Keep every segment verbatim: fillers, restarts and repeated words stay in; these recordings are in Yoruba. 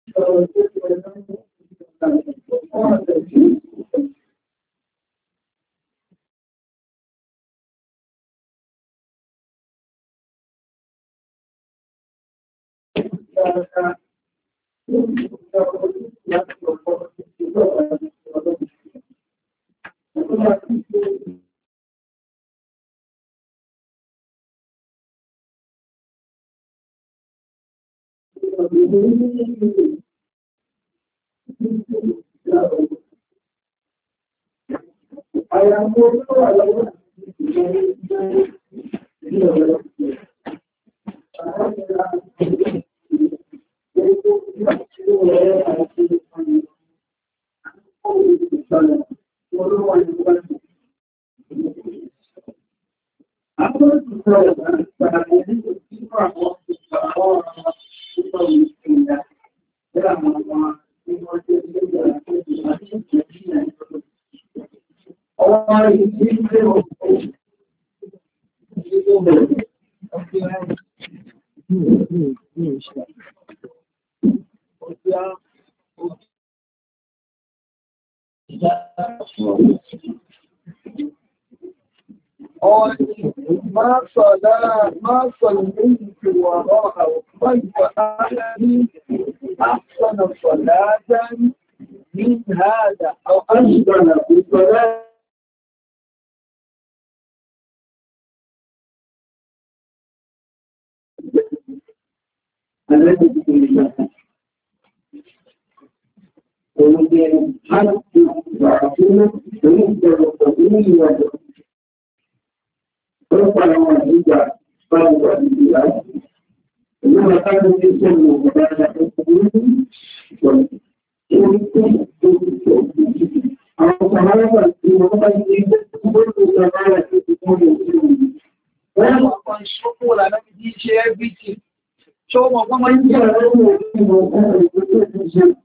ما صلى ما صليت وراءه خلف أحد أحسن صلاة من هذا أو أشبه بصلاة الذي بالله ومن حق وعقول ويقدر الطبيعي ربنا وإذا قالوا بالله إنما كانوا يسموا بدانا القبول ويمكن أو صحابة المؤمنين يقولون سماعة القبول وما كان شكوا لنا بدي شيء بيتي شو ما ما يجرؤون ويقولون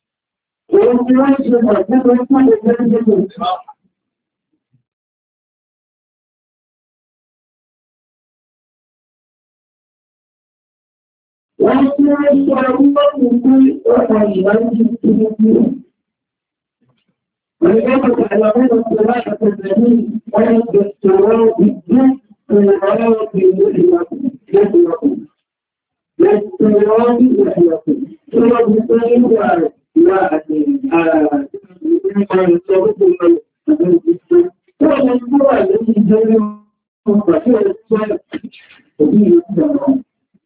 ولذلك تعلمون الصلاة الجميل ويذكرون بالجد الغرض يحيكم يحيكم يذكرون يحيكم سورة الطيب لا أدري آه من صوت من الجسم هو السورة التي جاء مفاتيح الصلاة وفيه السلام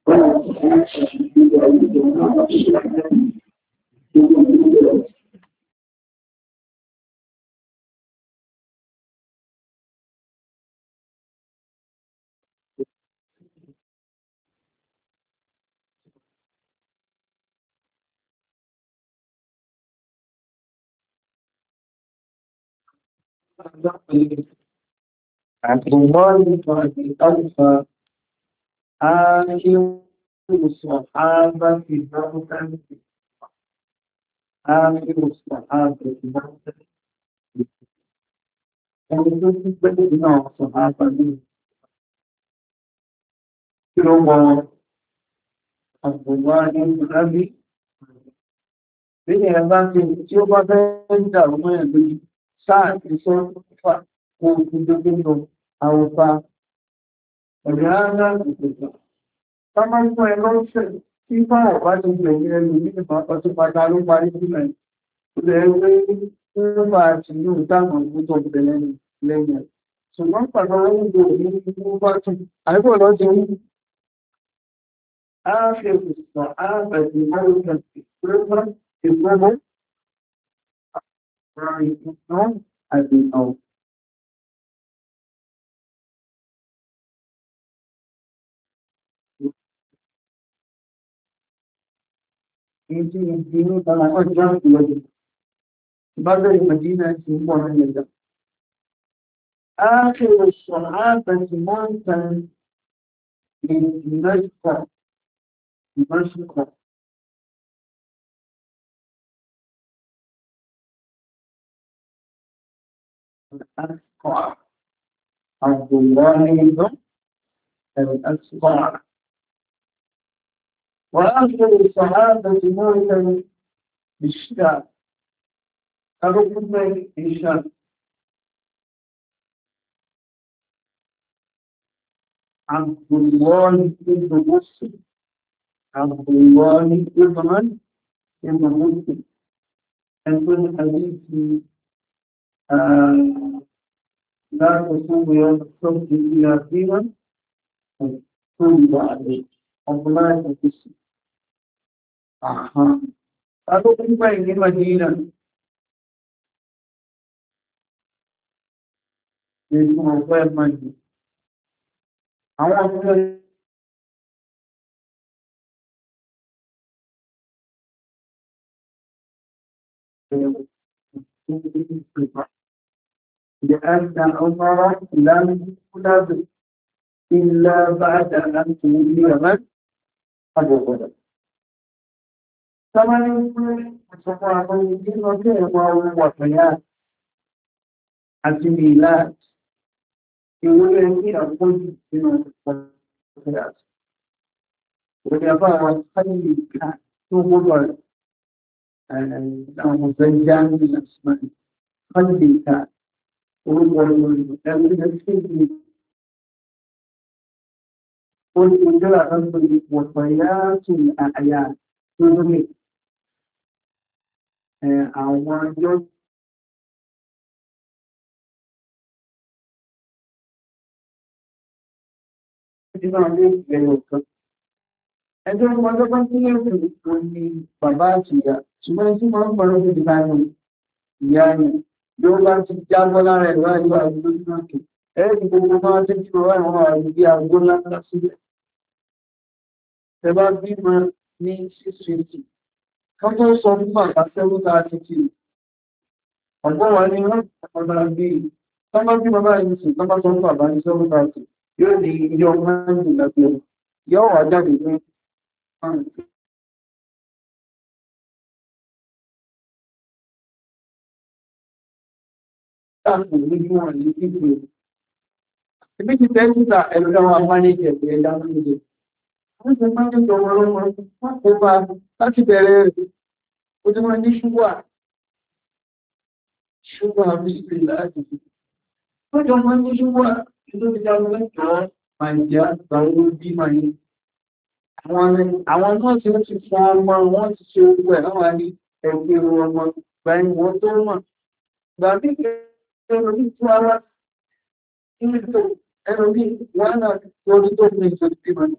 عبد الله بن أوفى آخر الصحابة في موتا آخر الصحابة في موتا ومن بدنا الصحابة كلهم عبد الله بن أبي بن أبي tí ó bá fẹ́ dàrú mọ́ ẹ̀ lójú sáà ti sọ fà kó o ti dókè lọ àwòfà ọ̀rẹ́ ara ìpèsè sábà fún ẹ lọ́sẹ̀ tí bá ọ̀pá ti gbẹ̀yìn ẹlù ní ọtún pátá ló parí sílẹ̀ rẹ̀ wé tó bá ti ní ìdáhùn ìgbótọ̀ ìbẹ̀lẹ̀ lẹ́yìn ẹ̀ ṣùgbọ́n pàtó oúnjẹ òní ní bá tún àìbò lọ́jọ́ ní ààfẹ́ òṣìṣàn ààbẹ̀sì mọ́rùn-ún ìgbógbó ìgbógbó ìgbógbó àti àwọn Ini ini kalau aku jangan lagi. Bagai Madinah semua hanya ada. Akhir الصحابة موتا من دمشق دمشق الأسقع عبد الله بن الأسقع وآخر الصحابة موتا بالشتاء أبو كتب هشام عبد الله بن مسلم عبد الله بن ابن مسلم يقول حديث آه لا تصوم يوم السبت إلا فيما فرض عليه عبد الله بن مسلم أها أبو كتب المدينة يقول أبو المدينة àwọn ọmọ لأن عمر لم يولد إلا بعد أن تولي من أبو بكر كما يقول صحابة الدين وكيف وفيات الجميلات يقول لي أقول إنه وفيات ويبقى خير كان تقول أنه زيان من الأسماء خير كان قلت جاء أمري وفيات الأعيان تظهر àwọn ọjọ́ nínú ayé ìgbẹ̀rẹ̀ ọ̀kan ẹjọ́ ọjọ́ bá tí yóò fi ìpò ní bàbá àti ìyá ṣùgbọ́n tí wọ́n ń pọ̀rọ̀ sí ìbáyọ̀ ìyá rẹ̀ yóò bá ti jábọ́ lára ẹ̀rọ àìwá ìlú òkè ẹ̀rẹ́ gbogbo máa tí kí wọ́n àwọn àìbí àgbó lára sílẹ̀ ẹbá bí ma ní six fifty kan tó sọ fún bàbá seven thirty ọgbọ́n wa ní wọ́n ọ̀dà bí tọ́mọ́ bí bàbá yìí sì tọ́mọ́ sọ fún bàbá ní seven thirty yóò di ilé ọmọ ẹ̀yìn lábẹ́ yóò wà jáde ní láàpù lójú wọn ní kíkò ibi ti tẹ́ síta ẹ̀rọ àwọn amánéjì ẹ̀gbẹ̀ ẹ̀dá méje wọ́n ti máa ń jọ wọn lọ́wọ́ wọ́n kó bá láti bẹ̀rẹ̀ rẹ̀ ó ti máa ní ṣúgbà ṣúgbà bí ìpìlẹ̀ láti fi wọ́n jọ máa ní ṣúgbà tó ti já lẹ́tọ̀ọ́ màìjá gbàwó bí màí àwọn náà tí ó ti fún ọmọ wọn ti ṣe ogun ẹ̀ láwọn ní ẹgbẹ́ ọmọ gbàyìn wọn tó mọ̀ gbà bí ẹ̀rọ bí tí wọ́n wá nílò ẹ̀rọ bí wọ́n náà lórí tó ní ìjọdí bí mọ̀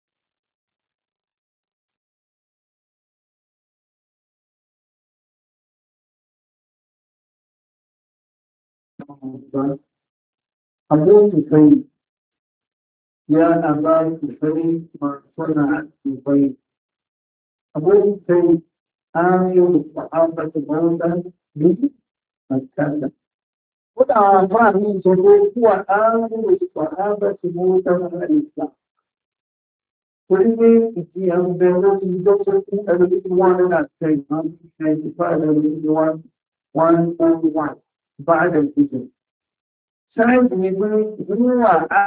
أبو سفيان يا أبا سفيان ما صنع سفيان أبو سفيان آمن الصحابة موتا بمكة Kódà àwọn àbá mi sọ pé kú àárín ìpàdábẹ̀ tí mo tẹ́lá ìgbà. Torí pé ìdí ẹgbẹ́ ló ti jọ́ tó fún ẹgbẹ́ tí one hundred ten, one ninety-five, ẹgbẹ́ one oh one bá ẹgbẹ́ ìgbà. Sáyẹ̀dì ni pé níwà á.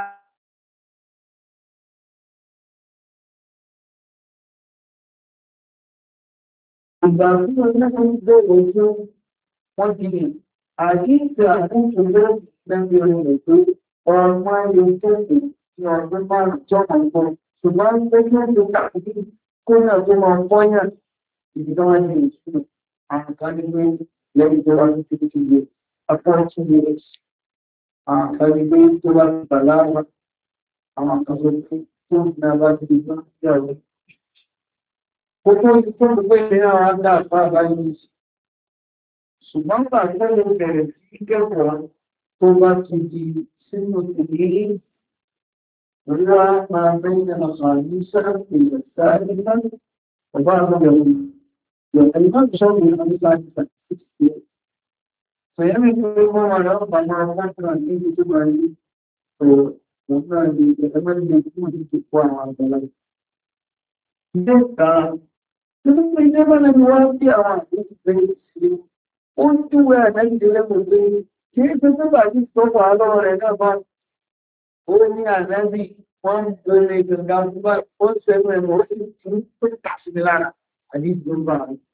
Ìgbà tí wọ́n ní wọ́n bẹ̀rẹ̀ ojú wọ́n ti rí. Àjíǹde àkókò ló lẹ́bí orin rẹ̀ pé ọmọ ayé tókè ní ọdún márùn-ún jọ́mọ̀ ìbọn ṣùgbọ́n pé kí ó tó kàkiri kó náà tó máa fọ́yàn ìdíjọ́ wọn ní ìṣúná àwọn kan ní pé lẹ́yìn tó wá ní fifty years forty years àwọn kan ní pé tó wá ní bàláwà àwọn kan tó pé tó ní abá ti di tó ń yàwó. Kókó tó ń gbé ní àwọn àgbà àpá àbáyé ṣùgbọ́n bá tẹ́lẹ̀ bẹ̀rẹ̀ sí kẹ́kọ̀ọ́ tó bá ti di sínú ìdílé ríra máa bẹ́yìn àṣàrí sáàpì ìsáàrí náà ọba àgbẹ̀wò yọ̀tẹ̀ ìmọ̀ ìṣọ́bù ìrìnàmísáàrí sàkíyèsí ṣẹ̀yẹ́mì tó wọ́n wà lọ́wọ́ bàbá ọgbọ́n ní ibi tó máa rí ọ̀rọ̀ náà ní ẹgbẹ́ ilé tí wọ́n ti kó àwọn àgbẹ̀lẹ̀ ilé ìta nínú ìjọba náà ni wọ́n bí àwọn àgbẹ̀lẹ̀ bẹ̀rẹ̀ sí ó ń túwẹ́ àdájídélẹ́kùn pé kí é tó tó bá jí tó wà lọ́wọ́ rẹ̀ náà bá ó ní ànábì wọ́n ń gbé gbẹ̀ngà gbígbà ó ń sẹ́nu ẹ̀mọ́ ó sì tún tó kà sí mi lára àdíjì ló bá rí.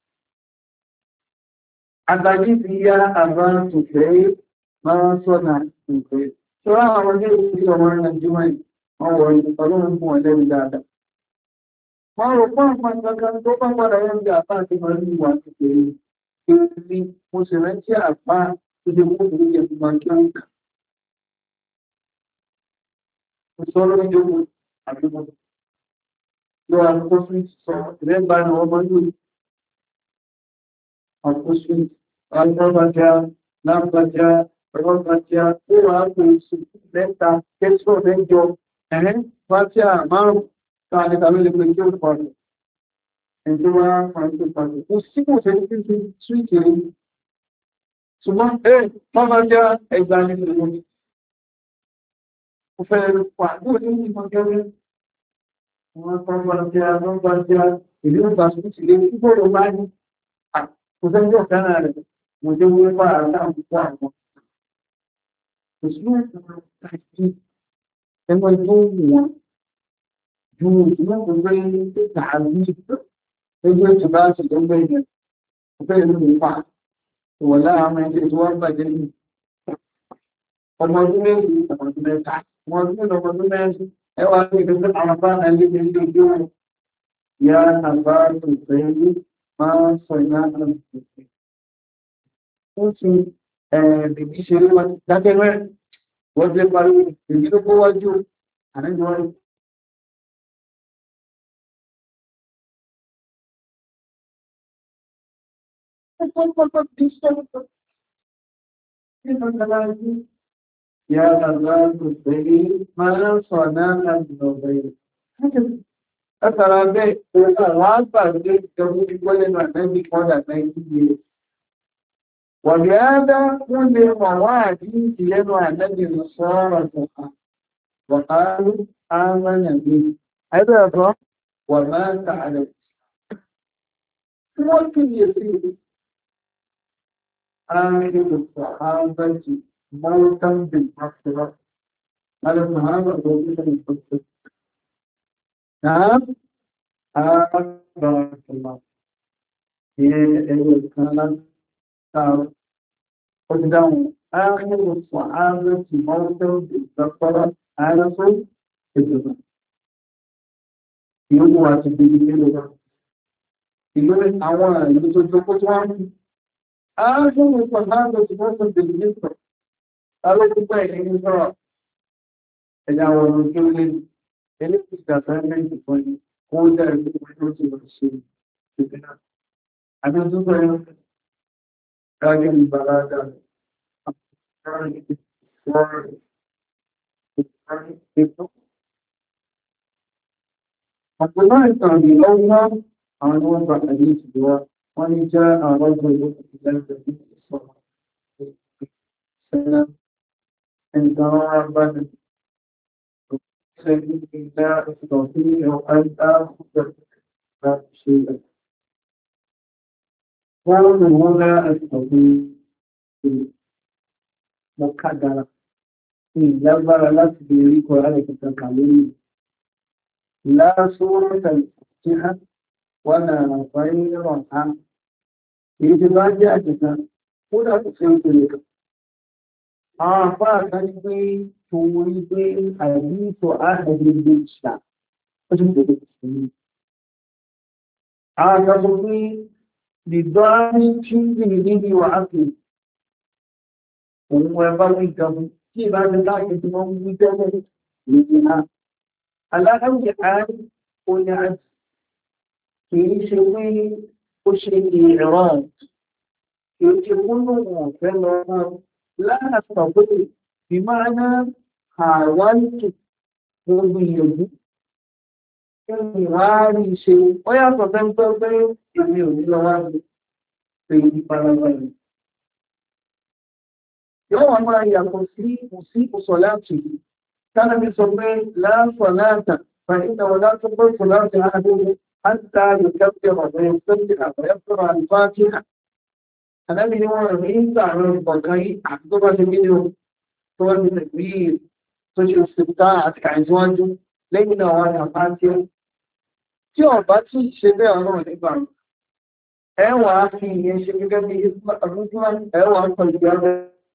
Àgbàjí ti yá àbá tòfẹ́ máa ń sọ́nà ìpẹ́. Tó rá àwọn ọmọdé ìlú ọmọ Nàìjíríà wọ́n wọ̀ ní ọlọ́run fún ọ̀lẹ́rù dáadáa. Wọ́n rò pọ́n pọ́n kankan tó bá padà wọ́n bí àpá àti máa ń wà kékeré. Èmi mo sì rántí àpá tó ṣe kó tó yẹ fún máa kí wọ́n kà. Mo sọ lórí ìjókòó àdúgbò. Lọ àkókò sí sọ ìrẹ́gbà ní ọmọ yóò. Àkókò sí ọlọ́bàjá, lábàjá, ọlọ́bàjá, ó wà á kò sí lẹ́ta kẹ́sọ̀ lẹ́jọ. Ẹ̀hẹ́n bá tí a márùn-ún ká ní tàbí lè pè kí ó pàdé. Ẹjọ́ wá pàdé tó pàdé. Kò sí kò fẹ́ kí n túwìtì rí. Ṣùgbọ́n ẹ̀ lọ́bàjá ẹgbà ní ìlú. Mo fẹ́ pàdé ní ìmọ̀ gẹ́gẹ́. Wọ́n lọ́bàjá, lọ́bàjá, ìlú ìgbà sùúrù lè kúkọ́ lọ bá ní. Kò sẹ́jọ́ fẹ́ràn rẹ̀. Mo jẹ́ wọ́n bá àtàwọn púpọ̀ àwọn. Kò sí wọ́n ẹgbẹ́ tó wọ́n ju ìwọ̀n gbogbo tààrí ẹgbẹ́ tó bá ṣe tó gbẹ̀yẹ̀ ọ̀fẹ́ ìlú nípa ìwọ̀n láàrín ẹgbẹ́ tó wọ́n bàjẹ́ ní ọmọ ọdún méjì ọmọ ọdún mẹ́ta ọmọ ọdún mẹ́ta ọmọ ọdún mẹ́rin ẹwà ní ìgbẹ́ àwọn bá ẹgbẹ́ ní ojú wọn yá àbá ìfẹ́ ilé máa sọ ìyá náà ó ti bèbí ṣeré wọn dákẹ́ rẹ̀ wọ́n jẹ́ parí èyí tó kó wájú àníjọ́ rẹ̀. Ya Allah tó tẹ̀lé máa ń sọ náà láti lọ́gbẹ̀ rẹ̀. Látara bẹ́ẹ̀, òun àwọn àgbàgbé ìjọba ìgbọ́lẹ̀ náà lẹ́bí kọ́dà náírà yìí. وبهذا كل مواعيد لنا الذي صار وقالوا آمن به هذا وما تعالى ممكن يصير آخر الصحابة موتا بالمغفرة هذا الصحابة موتا بالمغفرة نعم بارك الله هي كانت قدام آخر الصحابة موتا بالمغفرة هذا صوت الجزاء يوم واتي بيجي ìlú àwọn ìlú tó jókó tó wá ní ààrùn ìpàdánù tí wọ́n tún bèèrè nípa alókùnpá ìlú sọ́rọ̀ ẹ̀dà àwọn ọmọ tí ó lè elékùsì àtàrẹ́mẹ́ntì kan ní kó dára ní ọjọ́ tí wọ́n ṣe ìpínlẹ̀ àti tó sọ ẹ̀rọ gágẹ́ ìbàlágà àpòlá ìtàn ìlọ́wọ́ àwọn wọ́n bá àdé ìṣòwò wọ́n ní já àwọn ọgbọ̀n ìlú ìlẹ́gbẹ̀ ní ìṣọ́wọ́ ṣẹlẹ̀ ẹnìkan wọ́n bá ní ṣẹ́gbẹ̀ ìgbà ìṣòwò sí ẹ̀wọ̀n àìdá ọgbọ̀n láti ṣe rẹ̀. Wọ́n ní wọ́n lá ẹ̀sọ̀gbẹ̀ mọ́ kádàrà ní ìlágbára láti lè rí kọ́ ààrẹ kẹta kà lórí lásòrò tàbí wọ́nà àfáyíràn á èyí tí bá jẹ́ àjẹ́ta ó dàbí tí ó tẹ̀lé kan àwọn àfáà kan ní pé tó rí pé àìríṣọ́ àìríṣẹ́ ìṣà ó sì tẹ̀lé ìṣẹ́lẹ̀ àwọn kan sọ pé dìdọ́ ní tí ń gbìn níbi wà á pè òun ẹbá wí gabu tí ìbá ti láti tí wọ́n wí tẹ́lẹ̀ lè ní aláàrẹ̀ àárín ó ní àti kìí ṣe pé ó ṣe ìrọ̀rùn kìí ṣe múlò wọn fẹ́ lọ wọn láàtọ̀ pé bí máa ná àwáìtò wọn gbìyànjú kí wá rí ṣe ó yàtọ̀ fẹ́ ń tọ́ pé èmi ò ní lọ wá ní pé ìparapọ̀ yìí yóò wọ́n máa yàtọ̀ sí òsí òsọ̀ láti tánàbí sọ pé láàpọ̀ láàtà fàíkà wọ́n látọ̀ pé kò láti àádọ́gbọ́ حتى يكبر ويستمتع ويذكر الفاتحة أنا من يوم الرئيس على البقاء أكتبها جميله طول التكبير تجي استمتاع عن زواجه lẹ́yìn náà wọn àpá tí ó tí ọ̀bá tí ṣe bẹ́ẹ̀ ọlọ́run nígbà ẹwà fi ìyẹn ṣe gẹ́gẹ́ bí ẹwà pẹ̀lú ẹgbẹ́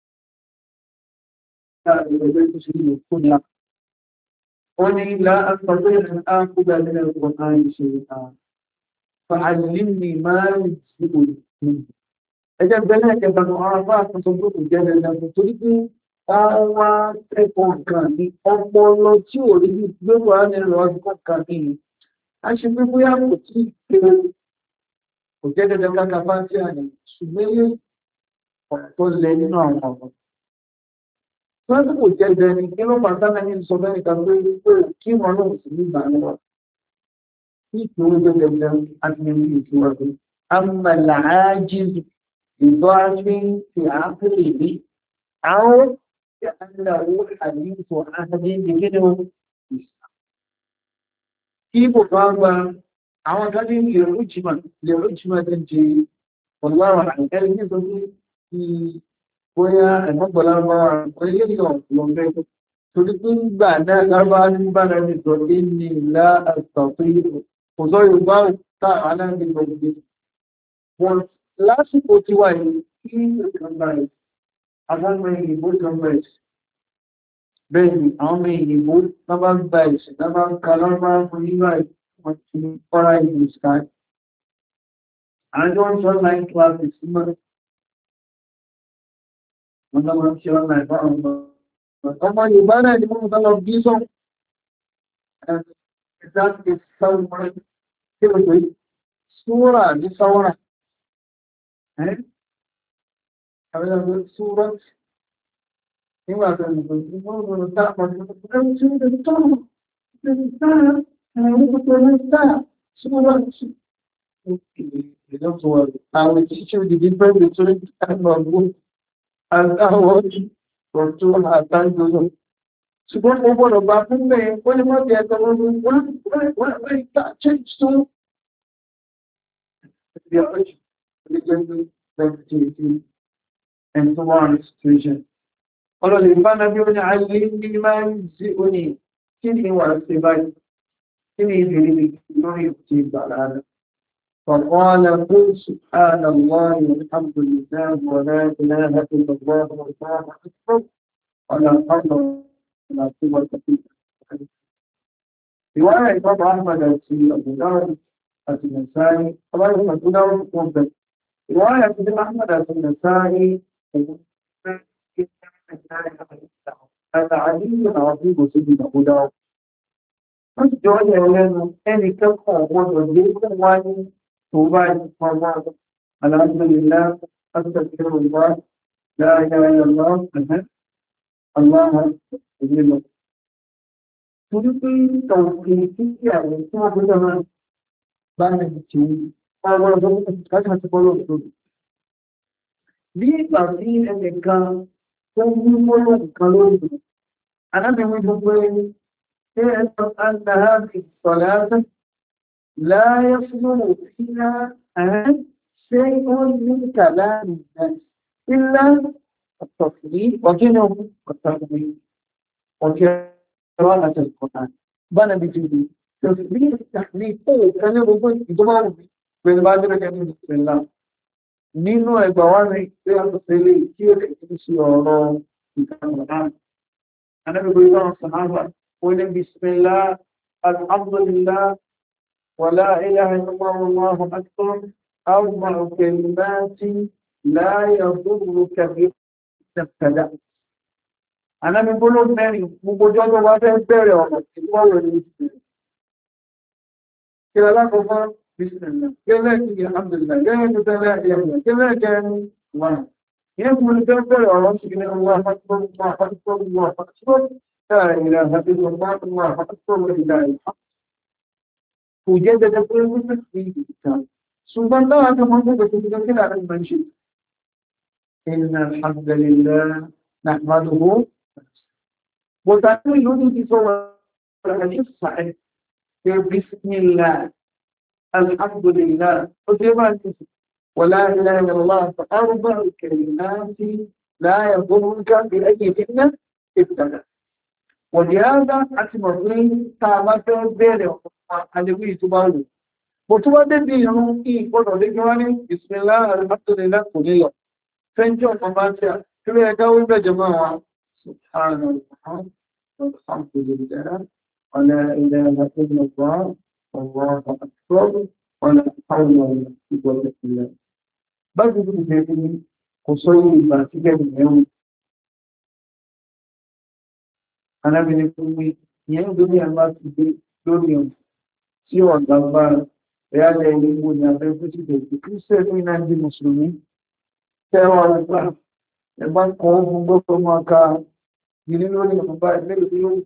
ìgbẹ̀gbẹ̀ tó ṣe lè kó ní ó ní ilá àpapọ̀ àkúgbà nílẹ̀ ọ̀pọ̀ àìṣe fa'allimni máa ń sí òní ẹjẹ́ bẹ́lẹ̀ ẹgbẹ̀gbẹ̀ ọ̀rọ̀ bá àkóso tó kò jẹ́ lẹ́lẹ́gbẹ̀ torí pé wọ́n wá kẹ́kọ̀ọ́ kan ní ọpọlọ tí ò rí gbogbo ànírọ̀ ọdún kan ní a ṣe pé bóyá kò tí pé kò jẹ́ dandan káka bá tí a ní ṣùgbọ́n ọ̀pọ̀ lẹ nínú àwọn ọ̀rọ̀ wọ́n tí kò jẹ́ dandan kí ló máa sáná ní sọ bẹ́ẹ̀ kan pé kí wọn náà sì ní ìgbà náà kí ìpínlẹ̀ jẹ́ dandan àti ní ìfúwàgbé àmàlà ájíz ìbáṣe ti àápèrè rí àwọn tí a ń lọ àdínkù àhàdé ìdíkẹ́dẹ́ wọn kí kò bá gba àwọn gájí lè rújìmá lè rújìmá tẹ́ jẹ ọ̀láwà àìkẹ́lẹ́ ní ìtọ́jú ti bóyá ẹ̀mọ́gbọ̀láwà orílẹ̀-èdè ọ̀pọ̀lọpẹ́ torí pé ń gbà náà lábá ní bá náà ní tọ́ ní ní ìlà àtàkùn kò sọ yorùbá táà aláàbí gbogbo wọn lásìkò tí wà ní kí ìkànbáyé agbára ìyìnbó ìkànbáyé bẹ́ẹ̀ ni àwọn ọmọ ìyìnbó náà bá gba ìsìn náà bá ń ka lọ́rọ̀ fún nígbà wọ́n ti kọ́ra ìlú sky àwọn tó ń sọ online classes sí mọ́ wọ́n tó máa ń ṣe online fún ọmọ ọmọ yorùbá náà ni wọ́n tọ́lọ bí sọ ẹ̀dá ti sáwọn tí ó pé súrà ní sáwọ́rà ẹ́ àwọn ọmọ súrà nígbà tó ń bọ̀ ní wọ́n mọ̀ tá àpọ̀ ní ọmọ tí ó ń tọ́ ẹni táà ẹni tó ń tà súrà sí I will teach you the difference between time and book and our from two and time. Ṣùgbọ́n mo gbọ́dọ̀ bá fún mẹ́ ó ní mọ́ bí ẹgbẹ́ wọn wọ́n wọ́n wọ́n ìta change to the origin legendary sensitivity and so on situation. Ọlọ́lẹ̀ ìbáná bí ó ní ayé ní máa ń sí òní kí ni wà sí báyìí kí ni ìbìrì lórí ti ìgbàlá rẹ̀. فقال قل سبحان الله والحمد لله ولا إله إلا الله والله أكبر ولا حول ولا قوة إلا بالله. رواية إمام أحمد في أبو داود في النسائي رواية أبو داود مفضل رواية ابن أحمد في النسائي هذا علي عظيم سيدنا أبو داود. wọ́n ti jọ ẹ̀ lẹ́nu ẹnì kẹ́kọ̀ọ́ gbọ́dọ̀ lé fún wáyé tó bá ìfọwọ́ aláàbòlélá astaghfirullah la ilaha illallah aláhà ìlélọ. torí pé tọ̀ọ̀kì tí àwọn tí wọ́n gbọ́dọ̀ máa bá ẹni tí ọwọ́ ọdún káṣà ti bọ́lọ̀ lórí. bí ìgbà tí ẹnìkan tó mú bọ́lọ̀ nǹkan lórí alábẹ̀wé gbogbo ẹni اعلم أن هذه الصلاة لا يصدر فيها شيء من كلام الناس إلا التصليل وجنه والتغمير وقراءة القرآن بنا بجدي تصليل التحليل هو كان يقول إجماع بالبعض من بسم الله nínú ẹgbà wá ní pé a tó tẹ́lẹ̀ tí ó kẹ́ tí sí ọ̀rọ̀ ìkàmọ̀lá anábìgbé náà sàmáwà قل بسم الله الحمد لله ولا إله إلا الله والله أكبر أربع كلمات لا يضرك بما ابتدأت. أنا من بلوغ ماني مبوجود وافين بيري وقت الله يسير. كلا لا كفر بسم الله كلا الحمد لله كلا كلا يحيى كلا كان الله يقول الكفر الله سبحانه الله أكبر الله أكبر الله أكبر لا إله إلا الله الله أكبر ولله الحمد. وجدد كل من في الكتاب. سبحان الله كما قلت لك على المنشد. إن الحمد لله نحمده وتعالى يقول في صورة الحديث الصحيح بسم الله الحمد لله ولا إله إلا الله فأربع كلمات لا يضرك بأيهن ابتدأ. wọ̀dí ádá àti mọ̀ pé tá a bá fẹ́ bẹ̀rẹ̀ ọ̀pọ̀ àlewí tó bá wù. Bò tó bá débi ìrún kí ìgbọ́dọ̀ lé gbọ́n ní ìsinmi àrùbátòlélá kò ní lọ. Fẹ́ńjọ́ ọ̀pọ̀ bá tí a kí ló ẹ̀ká ó bẹ̀jẹ̀ mọ́ wa. Alhamdulillah, wala ilaha illallah, wallahu akbar, wala hawla wala quwwata illa billah. Báyìí tó ti ṣe kò sọ ìgbà tí kẹ́kẹ́ mẹ́rin. Alábìnrin fún mi, ìyẹn tó ní àmá ti dé lórí ọ̀n tí ọ̀gá bá ẹ̀yàlẹ̀ ilé ìgbò ní abẹ́ fún títẹ̀ tí kí sẹ́fún iná jí mùsùlùmí tẹ́wọ́ ọ̀gbá ẹgbá kan fún gbọ́kọ́ máa ka gíní lórí ọ̀gbá ilé ìlú lórí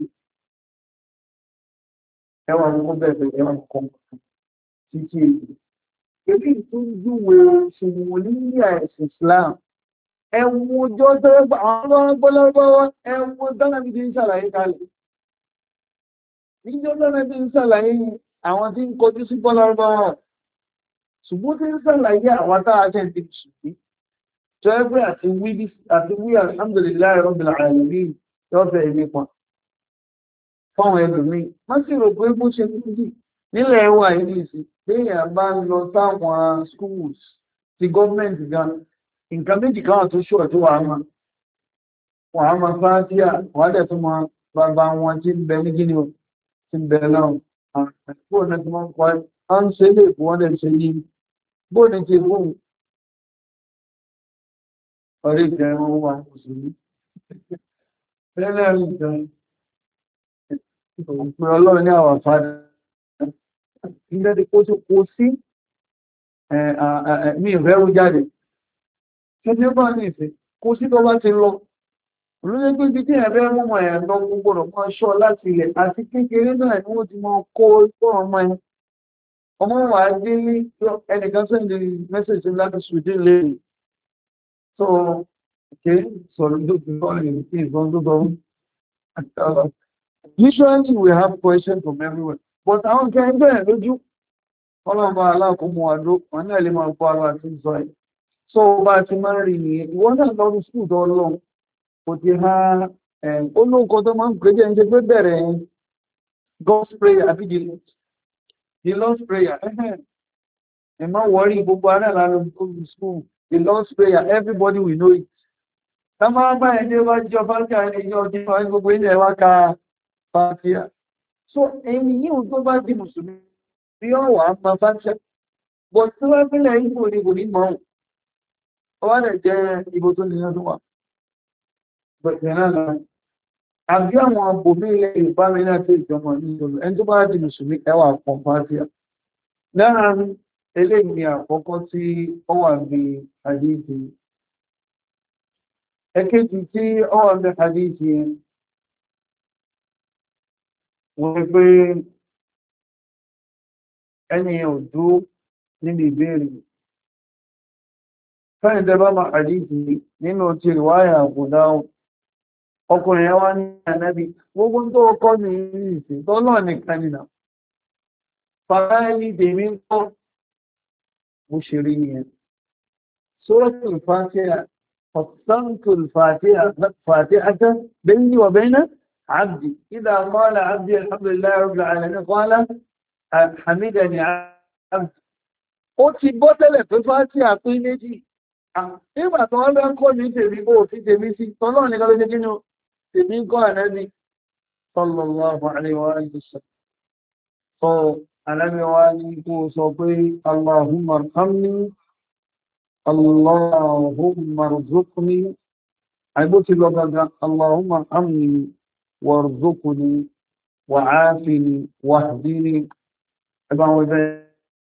ẹwà gbogbo bẹ̀rẹ̀ ẹwà kan títí èdè. Èdè tó ń júwe ṣùgbọ́n ní ẹ̀sìn Islam ẹwọ ọjọ́ tó gbà àwọn ọgbọ́lọ́gbọ́wọ́ ẹwọ dánàbí ti ń ṣàlàyé kalẹ̀. Níjọ́ dánàbí ń ṣàlàyé àwọn tí ń kọjú sí bọ́lọ́gbọ́wọ́. Ṣùgbọ́n tí ń ṣàlàyé àwọn táà ṣe ti ṣùgbí. Tó ẹgbẹ́ àti wí alhamdulillahi rabbil alamin lọ́fẹ̀ ilé kan. Fọ́wọ́n ẹlòmí, má sì rò pé bó ṣe kúrò nílẹ̀ ẹwà ìlú ìsìn, léèyàn bá ń lọ sáwọn schools ti gọ́ọ̀mẹ̀ntì gan nǹkan méjì kan tó ṣọ́ tó wà máa wà á máa fàájíà wà á dẹ̀ tó máa bàbá wọn tí ń bẹ ní gíní o tí ń bẹ náà bóò ní tí wọ́n kọ́ ẹ́ ń ṣe lè fún wọ́n dẹ̀ ṣe yí bóò ní ti fún ọ̀rẹ́ ìjẹ́ wọn wà òṣèlú lẹ́lẹ́rìn ìjọ òpin ọlọ́run ní àwọn àfádà ilẹ̀ tí kó sí mi ìfẹ́ jáde Ṣé bá ní ìfẹ́, kó sí tó bá ti lọ. Olóyé pé bí tí ẹ̀bẹ́ mọ́mọ̀ ẹ̀ lọ gbogbo ọ̀pọ̀ ṣọ́ láti ilẹ̀ àti kékeré náà ni wọ́n ti mọ́ kó ikọ́ ọmọ ẹ̀. Ọmọ wà dé ní ẹnìkan sẹ́ndì mẹ́sẹ̀jì láti ṣùdí lẹ́yìn. So, okay, sọ̀rọ̀ lókè lọ́rin tí ìbọn tó bọ́. Usually we have questions from everywhere. But àwọn kẹ́ bẹ̀rẹ̀ lójú. Ọlọ́mọ aláàkómọ àdó, wọn náà lè máa kọ́ ara àti ìsọ ẹ̀. So bá ti máa rí ní ìwọ́n náà lọ́rún sí ìdọ́ ọlọ́run kò ti ha olóòkọ́ tó máa ń pè jẹ́ ń jẹ́ pé bẹ̀rẹ̀ God's prayer àbí the Lord's prayer ẹ má wọ́rí gbogbo ará lára school the Lord's prayer everybody will know it. Tá máa bá ẹjẹ́ wá jọ fáńkà ní ìjọ ọdún wá gbogbo ilẹ̀ wá ka fàtíà. So èyí yíò tó bá di mùsùlùmí bí ọ̀wà máa fàtíà but tí wọ́n pínlẹ̀ ìgbò ní kò ní mọ́ wọ́n lè jẹ́ ibo tó ní ọdún wà. Bẹ̀rẹ̀ náà, àbí àwọn abòmí ilẹ̀ ìbámi náà tí ìjọmọ̀ ní ìjọmọ̀, ẹni tó bá di mùsùlùmí ẹwà pọ̀pọ̀ àti à. Láàárín eléyìí ni àkọ́kọ́ tí ó wà ní àdíjì. Ẹ̀kejì tí ó wà ní àdíjì wọ́n pé ẹni òdú níbi ìbéèrè. Fẹ́yìn tẹbá máa àdíjì nínú ti ìwáyà àkùdá ọkùnrin ẹwà ní ànábì gbogbo tó kọ́ ní ìsìn tó náà nìkan nìna. Fàáyí dèmí ń kọ́ bó ṣe rí ní ẹ̀. Suratul Fatiha, Fassalatul Fatiha bayni wa bayna abdi. Idha qala abdi alhamdulillahi rabbil alamin qala hamidani abdi. Ó ti bọ́ tẹ́lẹ̀ pé Fatiha pín méjì. Nígbà tó wọ́n bẹ́ ń kọ́ ní tèmi bó fi tèmi sí, tọ́lọ́ ní kọ́lọ́ jẹ́ kínú tèmi ń kọ́ ànábì sallallahu alaihi wa sallam. So, ànábì wa ní kó sọ pé Allahumma arhamni, Allahumma rzuqni, àìbó ti lọ gaga, Allahumma arhamni, warzuqni, wa'afini, wahdini, ẹgbà wọn bẹ́ẹ̀.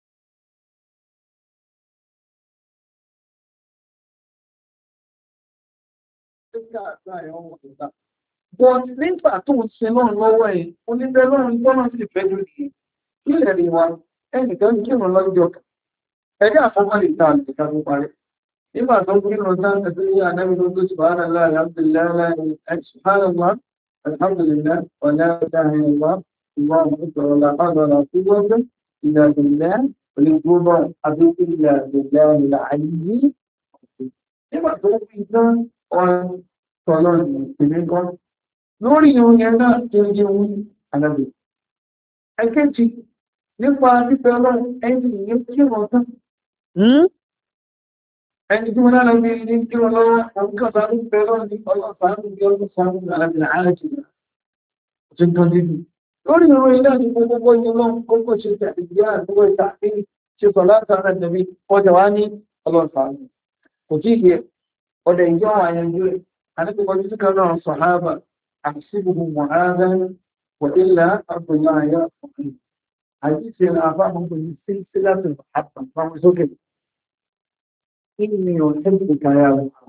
But nígbà tó ń ṣe náà lọ́wọ́ ẹ̀, oníbẹ̀ lọ́rùn gbọ́nà sí ìfẹ́ lórí ilẹ̀ rí wa, ẹnìkan kírùn lọ́jọ́. Ẹjẹ́ àfọ́gbọ́n lè ta àlùkà tó parí. Nígbà tó kírùn sáà tẹ̀sí ní ànábì tó tó subhanallah, alhamdulillah, subhanallah, alhamdulillah, wa la ilaha illallah, Allahu akbar, la hawla wa la quwwata illa billah, olùgbọ́bọ̀ àbíkú illa billahi al-aliyyi. Nígbà tó kí tán ọ̀rọ̀ tọ́lọ́ ìpínlẹ̀ gan lórí ìrun yẹn náà tó yẹ wí ànábì. Ẹ̀kejì nípa fífẹ́ ọlọ́run ẹni ìyẹn kí wọ́n tán. Ẹni tí wọ́n náà lọ́wọ́ ní kí wọ́n lọ́wọ́ ọdún kan bá ń fẹ́ lọ́wọ́ ní ọlọ́pàá ń bí ọdún sáwọn alábìnrin ààrẹ lórí ìrun ilé àti gbogbo ìyẹn lọ́wọ́ gbogbo ṣe tẹ̀lé àdúgbò ìtàkì ṣe sọ látara tẹ̀lé ọjà wá ní ọlọ́pàá kò tí ì yẹ ọdẹ ìjọ àyànjú rẹ̀ àdúgbò tí kan náà sọ̀hábà àti gbogbo mọ̀hádá wà ilẹ̀ àgbẹ̀yà àyà ọkùnrin àti ṣe àfáàmù pẹ̀lú sí sí láti àpà fáwọn sókè إني أحبك يا محمد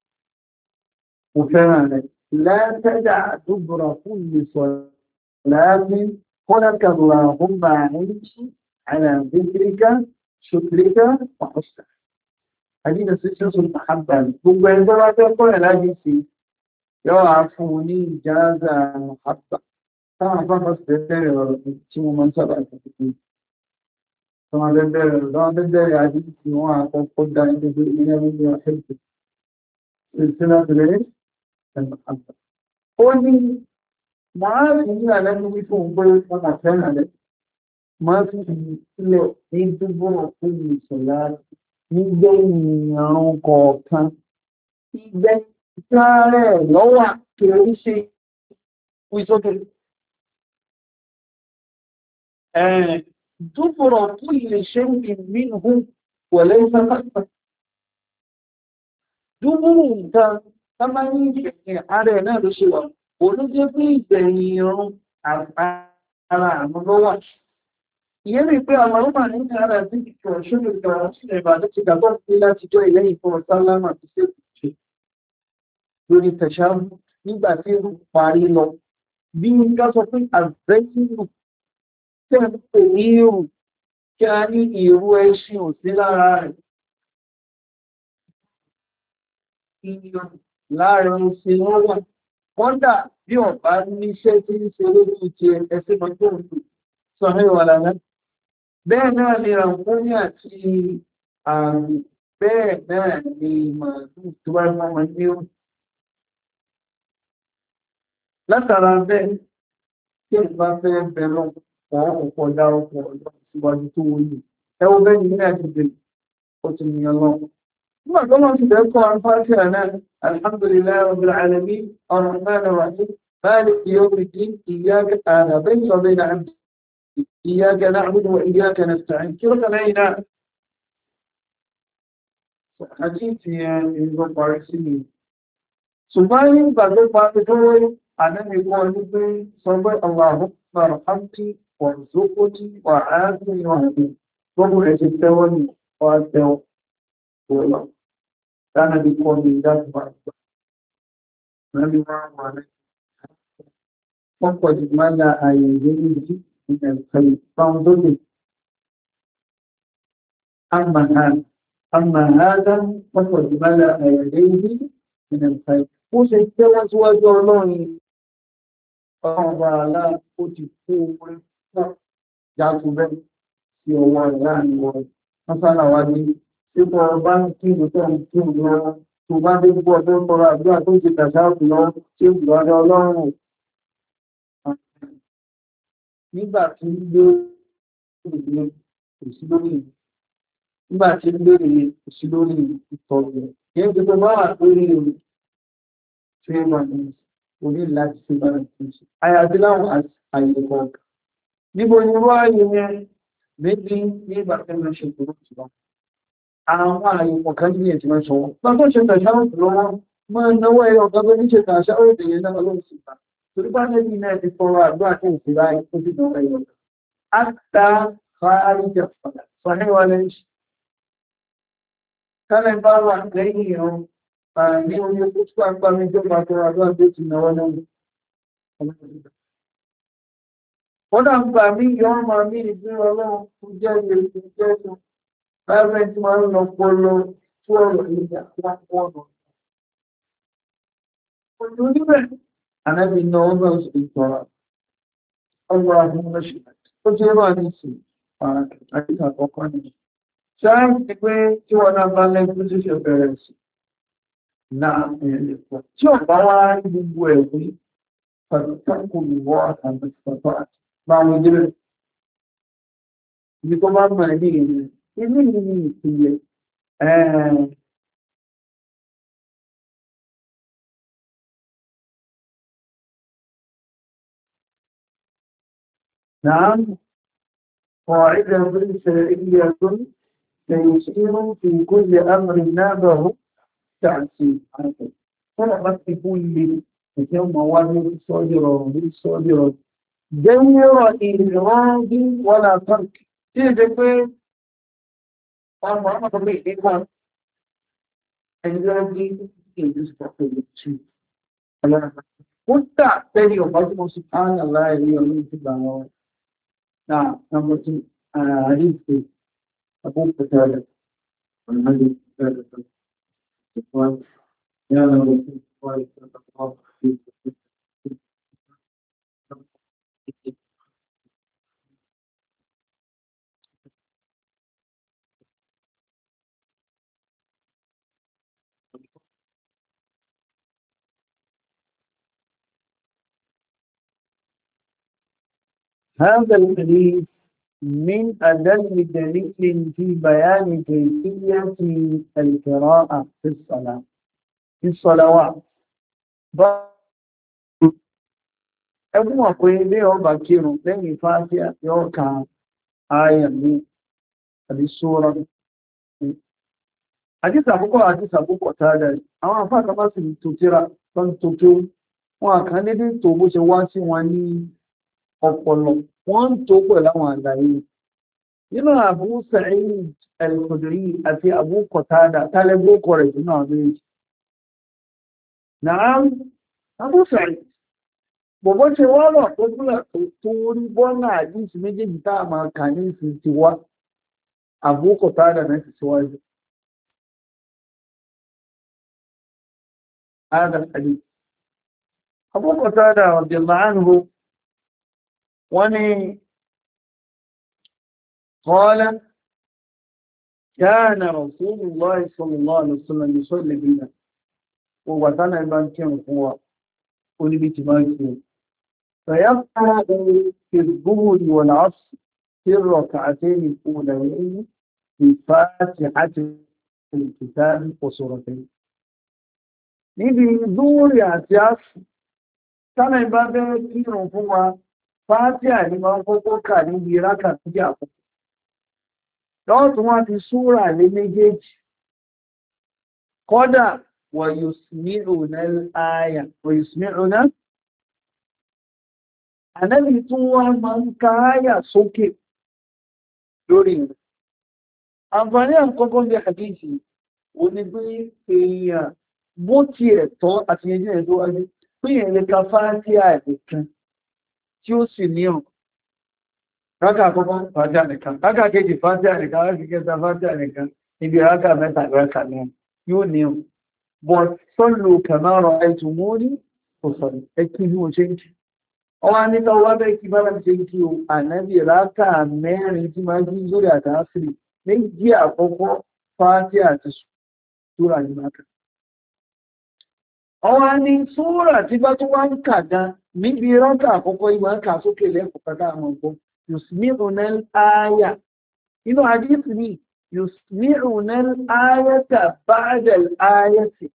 وفعلا لا تدع دبر كل صلاة قلك اللهم أعيش على ذكرك شكرك وحسنك هذه نسيسة المحبة ثم عندما تقول الحديث يعفوني إجازة محبة تعرف فاستفر شو من سبق فما بدل ما بدل عديد نوع قد عند إلى من يحب سلسلة ليش المحبة قولي ما في على من يكون كل ما كان عليه ما في إلا ينتظر كل صلاة يبين ينقى كان يبين كاره لو كل شيء ويسوي دبر كل شيء منه وليس قصدا دبر كان كما يجي على نفس الشيء ولو في بينهم على الموضوع يعني في المعلومة أن هذا ذكر شو الكلام بعد كده إلى تجوا إليه فرصة ما تصير شيء lórí tẹ̀sán nígbà tí ó parí lọ bí n ká sọ pé àbẹ́sìnù tẹ́ ń pè ní ìrù kí a ní ìrù ẹṣin ò sí lára rẹ̀ ìyàn láàrin ṣe wọ́n wà wọ́n dà bí ọ̀bá níṣẹ́ tí ń ṣe lórí ti ẹsẹ̀ mọ́tò ń lò sọ̀rọ̀ ìwà lára bẹ́ẹ̀ náà ni ràǹkóní àti àrùn bẹ́ẹ̀ náà ni màálù tó bá mọ́ ní ó látara bẹ́ẹ̀ tí ẹ bá fẹ́ bẹ̀rọ ọ̀ ọ̀pọ̀ ọ̀dá ọkọ̀ ọ̀dọ́ síwájú tó wọlé ẹwọ bẹ́ẹ̀ ni ilé àti bẹ̀rẹ̀ ó ti ní ọlọ́run nígbà tó lọ́n ti bẹ̀rẹ̀ kọ́ àǹfààní àná alhamdulillahi rabbil alamin arrahman arrahim maliki yawmiddin iyyaka na'budu wa iyyaka iyyaka na'budu wa iyyaka nasta'in kí ló kàn lẹ́yìn náà àjíǹtì yẹn ìlú parí sí mi ṣùgbọ́n nígbà tó parí tó wọlé ànábì kọ́ ní pé sọ pé Allahumma arhamni warzuqni wa'afini wa'afini gbogbo rẹ̀ ti tẹ́wọ́ ní ọwá tẹ́wọ́ ọlọ́ tánàbí kọ́ ní ìdájúwà àgbà ànábì wọ́n wà rẹ̀ wọ́n pọ̀ jù máa la ààyè ìwé níbi ìpínlẹ̀ ìpínlẹ̀ fáwọn tó lè amma hada wọ́n pọ̀ jù máa la ààyè ìwé níbi ìpínlẹ̀ ìpínlẹ̀ ó ṣe tẹ́wọ́ síwájú ọlọ́run ọba alá ó ti kó orí fún jákùn bẹ́ẹ̀ sí ọwọ́ rẹ̀ láàrin wọn wọ́n sára wá ní sípò ọba ń kí ìlú tó ń kí ìlú lọ́wọ́ tó bá dé gbọ́ ọdún ń tọrọ àdúrà tó ti tàṣáàpù lọ́wọ́ tí ó gbọ́ ọdún ọlọ́run nígbà tí ń gbé ìgbé kò sí lórí ìlú nígbà tí ń gbé ìgbé kò sí lórí ìtọ́jú kí ń gbogbo bá wà lórí ìlú tí ó máa ní orí láti ṣe bára ìpínṣẹ́. Àyàtí láwọn àyè kọ̀ọ̀kan. Níbo ni wọ́n àyè yẹn méjì ní ìgbà tí wọ́n ṣe kúrò jù lọ. Àwọn àyè kọ̀ọ̀kan ní ètò wọn sọ̀rọ̀. Wọ́n tó ṣe tàṣáwò lọ́wọ́, máa náwó ẹyọ ọ̀gá tó ní ṣe tàṣáwò ìdèyẹ náà ló ń sì bá. Torí bá lẹ́bí náà ti fọwọ́ àdúrà tó ń fi láyé tó ti dọ̀rọ̀ ẹyọ. Àtà fàárí jẹ padà, sọ̀hẹ́wà lẹ́yìn. Kálẹ̀ bá wà lẹ́yìn ìrún ní orí ojú tó àpá mi tó bá tọrọ àdúrà tó ti náwọ́ náà. Wọ́n dà ń gbà mí yọ́ ọmọ mi ìdí ọlọ́run fún jẹ́ ilé ìjẹ́ ẹ̀sùn. Báyọ̀ tí máa ń lọ pọlọ tó ọ̀rọ̀ ìjà wọn pọ̀nà. Ojú níbẹ̀, ànábì náà ó náà sì tọrọ. Ọgbà àwọn ọmọ ṣe ó jẹ́ wà ní sí àti àkọ́kọ́ ni. Ṣáà ti pé tí wọ́n náà bá lẹ́gbẹ́ tó ṣe bẹ̀rẹ̀ sí. Náà ẹ̀yẹ̀ lè pọ̀. Tí ọ̀pá wá ní gbogbo ẹ̀wé فاتقوا الله ما استطعتم máa jẹ́ ibi tó bá mọ̀ ní ìrìn ilé ìrìn ìpìlẹ̀ نعم قاعدة شرعية تيسير في كل أمر نابه تعسير طلبت في كل يوم مواد صادرة صادرة غير إيراد ولا ترك تيجي قال محمد بن إيمان الذي يستقبل الشيء قلت تري وقسم سبحان الله الذي يتبعه نعم نمبر حديث أبو قتادة والحديث قتادة يا رسول الله صلى الله عليه وسلم هذا الحديث من أدل دليل في بيان كيفية القراءة في الصلاة في الصلوات ẹkún mọ̀ pé ilé ọba kírun lẹ́yìn fàájíà yóò ka ayà ní àbí sóra àti sàbúkọ̀ àti sàbúkọ̀ tààdà àwọn àfáàkà bá sì tó tíra tó ń tó tó wọn àkàn dédé tó bó ṣe wá sí wọn ní ọpọlọ wọn ń tó pẹ̀lú àwọn àlàyé nínú Abu Sa'id al-Khudri àti Abu Qatada tálẹ́gbókọ̀ rẹ̀ nínú àwọn méjì náà Abu Sa'id bọ̀bọ̀ ṣe wá wà tó gúnlẹ̀ tó rí bọ́nà àdíṣì méjèèjì tá a máa kà ní ìsìn ti wá Abu Qatada náà ti síwájú هذا الحديث أبو قتادة رضي الله عنه وني قال كان رسول الله صلى الله عليه وسلم يصلي بنا ووطن البان كان هو ولبيت مايكو فيقرأ في الظهر والعصر في الركعتين الأولين بفاتحة الكتاب وسورتين níbi lóòrì àti àṣù tánà ìbá bẹ́rẹ̀ kírùn fún wa fàátíà ní máa kọ́kọ́ kà níbi rákà tí àkọ́kọ́ lọ́tún wá ti súrà lé méjèèjì kọ́dà wà yusmi'una al-aya wà yusmi'una ànábì tún wá máa ń ka áyà sókè lórí rẹ̀ àǹfààní àkọ́kọ́ bí hadisi ó ní pé èèyàn bó ti ẹ̀tọ́ àti ẹjẹ́ ẹ̀ tó wájú pé èèyàn lè ka fàátíà nìkan tí ó sì ní ọ̀ rákà àkọ́kọ́ fàátíà nìkan rákà kejì fàátíà nìkan rákà kẹta fàátíà nìkan níbi rákà mẹ́ta rákà náà yóò ní ọ̀ bọ̀ sọ́lù kàmárọ̀ ẹ̀tù mú ní òsọ̀rọ̀ ẹkí ní o ṣe ń kí ọwá nígbà wá bẹ́ kí bá ṣe ń kí o ànábì rákà mẹ́rin tí máa jí lórí àtàásìrì méjì àkọ́kọ́ fàátíà àti súrà ní máa ọwá ní súrà tí bá tó wá ń kà gan níbi rákà àkọ́kọ́ ìwà ń kà sókè lẹ́kọ̀ọ́ kátà àwọn ọgbọ́n yusmi'una al-aya inú hadith ni yusmi'una al-ayata ba'da al-ayati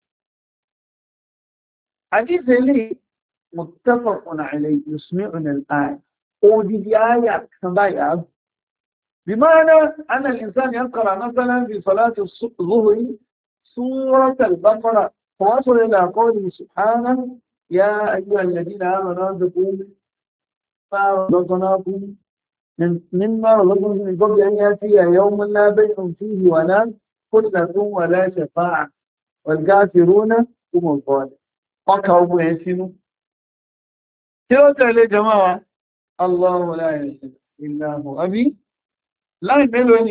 hadith li muttafaqun alayhi yusmi'una al-aya odidi aya kan báyà بمعنى أن الإنسان يقرأ مثلا في صلاة الظهر سورة البقرة فوصل إلى قوله سبحانه يا أيها الذين آمنوا انفقوا ما رزقناكم مما رزقناكم من قبل أن يأتي يوم لا بيع فيه ولا خلة ولا شفاعة والكافرون هم الظالمون وكأبو يسينوا كيف يا جماعة الله لا إله إلا هو أبي لا يملوني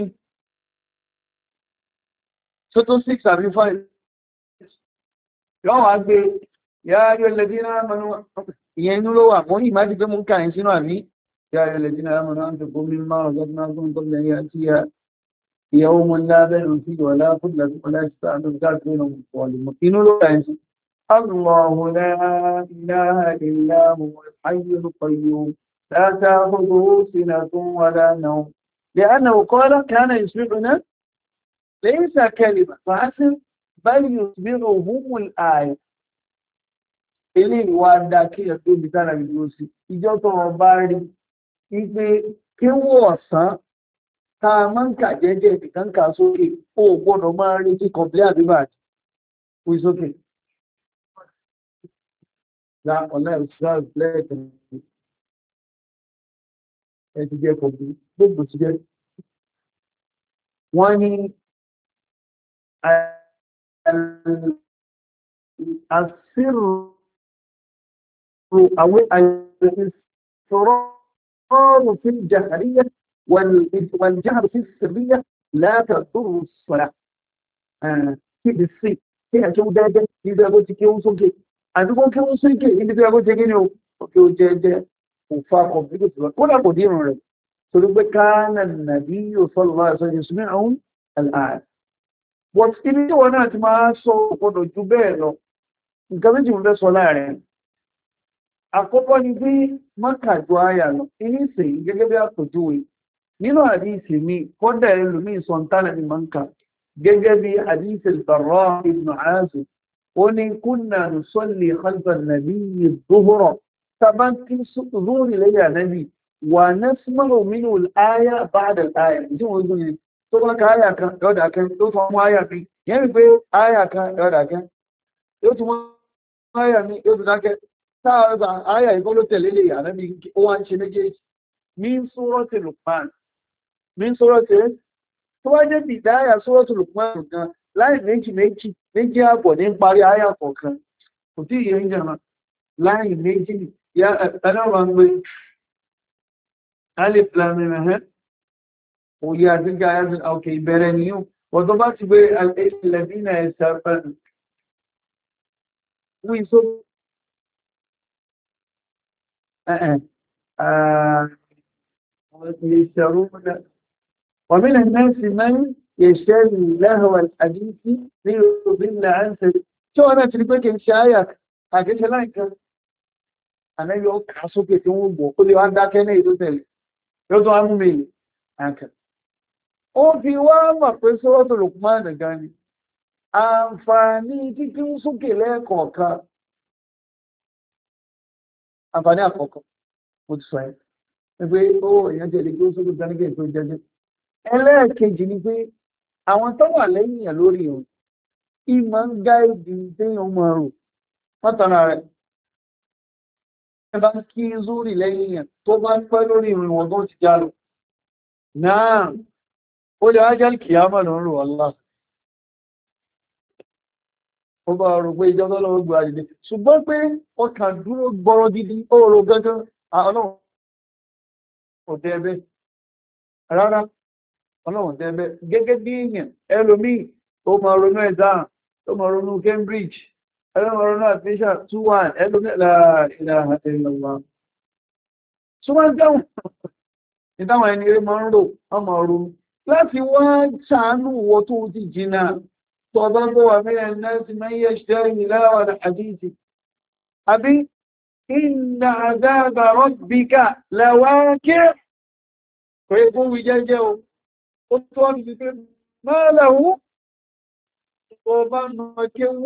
ستة ستة أبي فايل yọ́ wá gbé yáyọ́ lẹ́dínà mọ́nú ìyẹn inú ló wà mọ́ ní ìmájí pé mú káyìn sínú àmì yáyọ́ lẹ́dínà mọ́nú àti gómi márùn lọ́dún agbóhùn tó lẹ́yìn àti ìyàwó mọ́ lábẹ́rún sí ìwọ̀lá fúdùlá tó kọlá ìṣẹ́ àdókà tó rọ̀ pọ̀lú inú ló káyìn sí الله لا إله إلا هو الحي القيوم لا تأخذه سنة ولا نوم لأنه قال كان يسبحنا ليس كلمة فحسب بل يسبحهم الآية ilé ìwà dákíyà tó bí tára ìlú sí ìjọ tó wọn bá rí wípé kí wọ́n ọ̀sán tá a máa ń kà jẹ́jẹ́ ìdìkan kà sókè ó gbọ́dọ̀ máa rí tí kọ̀pílẹ̀ àbíbàtì wí sókè la ọ̀nà ìṣúra lẹ́ẹ̀kan ẹ ti jẹ́ kọ̀pí gbogbo ti jẹ́ wọ́n ní àṣírò أو الإصرار في الجهرية والجهر في السرية لا تضر الصلاة. في الصيف في أشياء دادة إذا قلت كي وصلك أنا قلت كي وصلك إذا قلت كي نو كي وجد وفاقم في الصلاة ولا قدير رأي سلوك كان النبي صلى الله عليه وسلم يسمعهم الآن وفي وانا أتما سوف نجبه كما جمع صلاة àkọ́kọ́ ni bí mọ́kàjú àyà lọ iníṣẹ́ gẹ́gẹ́ bí àpòjúwe nínú àdíṣì mi kọ́dà ẹlòmí sọ̀ntánà ní mọ́ǹkà gẹ́gẹ́ bí àdíṣì Barra ibn Azib ó ní kúnnà nusalli khalfa an-nabiyyi dhuhra tàbátí lórí lẹ́yìn ànábì wà nasma'u minhu al-aya ba'da al-aya tí wọ́n gbé yẹn tó bá ka àyà kan yọ̀dà kan tó fọ́ mú àyà mi yẹn rí pé àyà kan yọ̀dà kan yóò tún mú àyà mi yóò tún dákẹ́ sáàrùbà ayà ìkọlù tẹ̀lé lè yà náà ó wá ń ṣe méjèèjì ní Surati Luqman ní Surati tó wá jẹ́ bìdáyà Surati Luqman gan láì méjì méjì méjì àbọ̀ ní parí ayà kọ̀ọ̀kan kò tí ìyẹn ń jẹun láì méjì ẹ̀nàwà ń gbé alif lam mim òye àti gáyà òkè ìbẹ̀rẹ̀ nìyàn wọ́n tó bá ti gbé alladhina yastarqun wí só يشترون ومن الناس من يشتري لهو الحديث ليضل عن سبيل شو أنا تريد إن شاءك هكذا لايك أنا يوم حسوك يوم بو كل يوم ده كنا يدوتل يوم عمو مي هكذا ó fi wá mọ̀ pé Suratu Luqman gan ni àǹfààní kíkí ń sókè lẹ́ẹ̀kọ̀ọ̀kan àǹfààní àkọ́kọ́ mo ti sọ ẹ́ pé ó èèyàn jẹ́ ìlẹ́gbẹ́ sókè gbanígẹ̀ tó jẹ́jẹ́ ẹlẹ́ẹ̀kejì ni pé àwọn tó wà lẹ́yìn ẹ̀ lórí òun ìmọ̀ ń gá ìdí téèyàn mọ̀ rò wọ́n tọ́ra rẹ̀ ẹ bá ń kí zúrì lẹ́yìn ẹ̀ tó bá ń pẹ́ lórí ìrìn wọn tó ti já lọ náà ó lè wájá kìyàmọ̀ ló ń rò Allah ó bá rò pé ìjọba lọ́wọ́ gbọ́ àdìdẹ ṣùgbọ́n pé ọkàn dúró gbọ́rọ̀ gidi ó rò gángan ọlọ́run ò dẹ́ẹ̀bẹ́ rárá ọlọ́run dẹ́ẹ̀bẹ́ gẹ́gẹ́ bí èèyàn ẹlòmíì ó máa ronú exam ó máa ronú Cambridge ẹlòmíì ronú admission two one ẹlòmíì la ilaha illallah ṣùgbọ́n dáhùn ìdáhùn ẹni eré máa ń rò ọmọ ronú láti wá ṣàánú wọ tó ti jìnnà tọ́gbọ́gbọ́ wà mẹ́rin náà ti máa ń yẹ ṣẹ́ ìlàwà àdíjì àbí inna adhaba rabbika lawaqi' pé kó wí jẹ́jẹ́ o ó tó ọ́nà ti pé máa lahu tó bá mọ̀ kéwú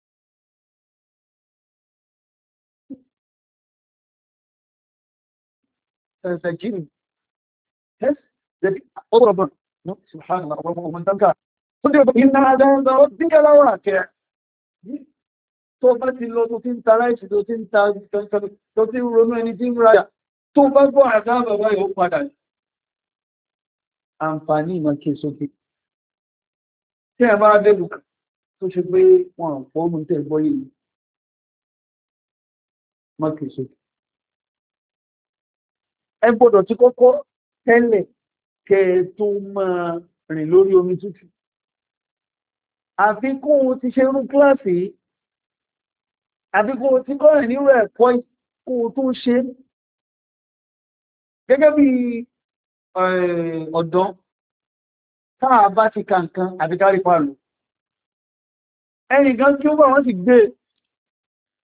سجين بس ذلك أضرب سبحان الله ومن تنكر قلت إن عذاب ربك لواقع tó bá ti lọ tó ti ń ta láìsí tó ti ń ta tó ti ń ronú ẹni tí ń ráyà tó bá gbọ́ àdá bàbá yóò padà àǹfààní ìmọ̀ kí sókè tí ẹ bá dé lùkà tó ṣe pé wọn fọ́ọ̀mù tẹ́ gbọ́ yìí mọ́ kí sókè ẹ gbọ́dọ̀ tí kọ́kọ́ tẹ́lẹ̀ kẹ́ tó máa rìn lórí omi tútù àfikún ti ṣe irú kíláàsì àfikún ti kọ́ rìn nírú ẹ̀kọ́ kó tó ṣe gẹ́gẹ́ bí ọ̀dọ́ táà bá ti ka nǹkan àbíkárí pàlù ẹnìkan tí ó bá wọ́n sì gbé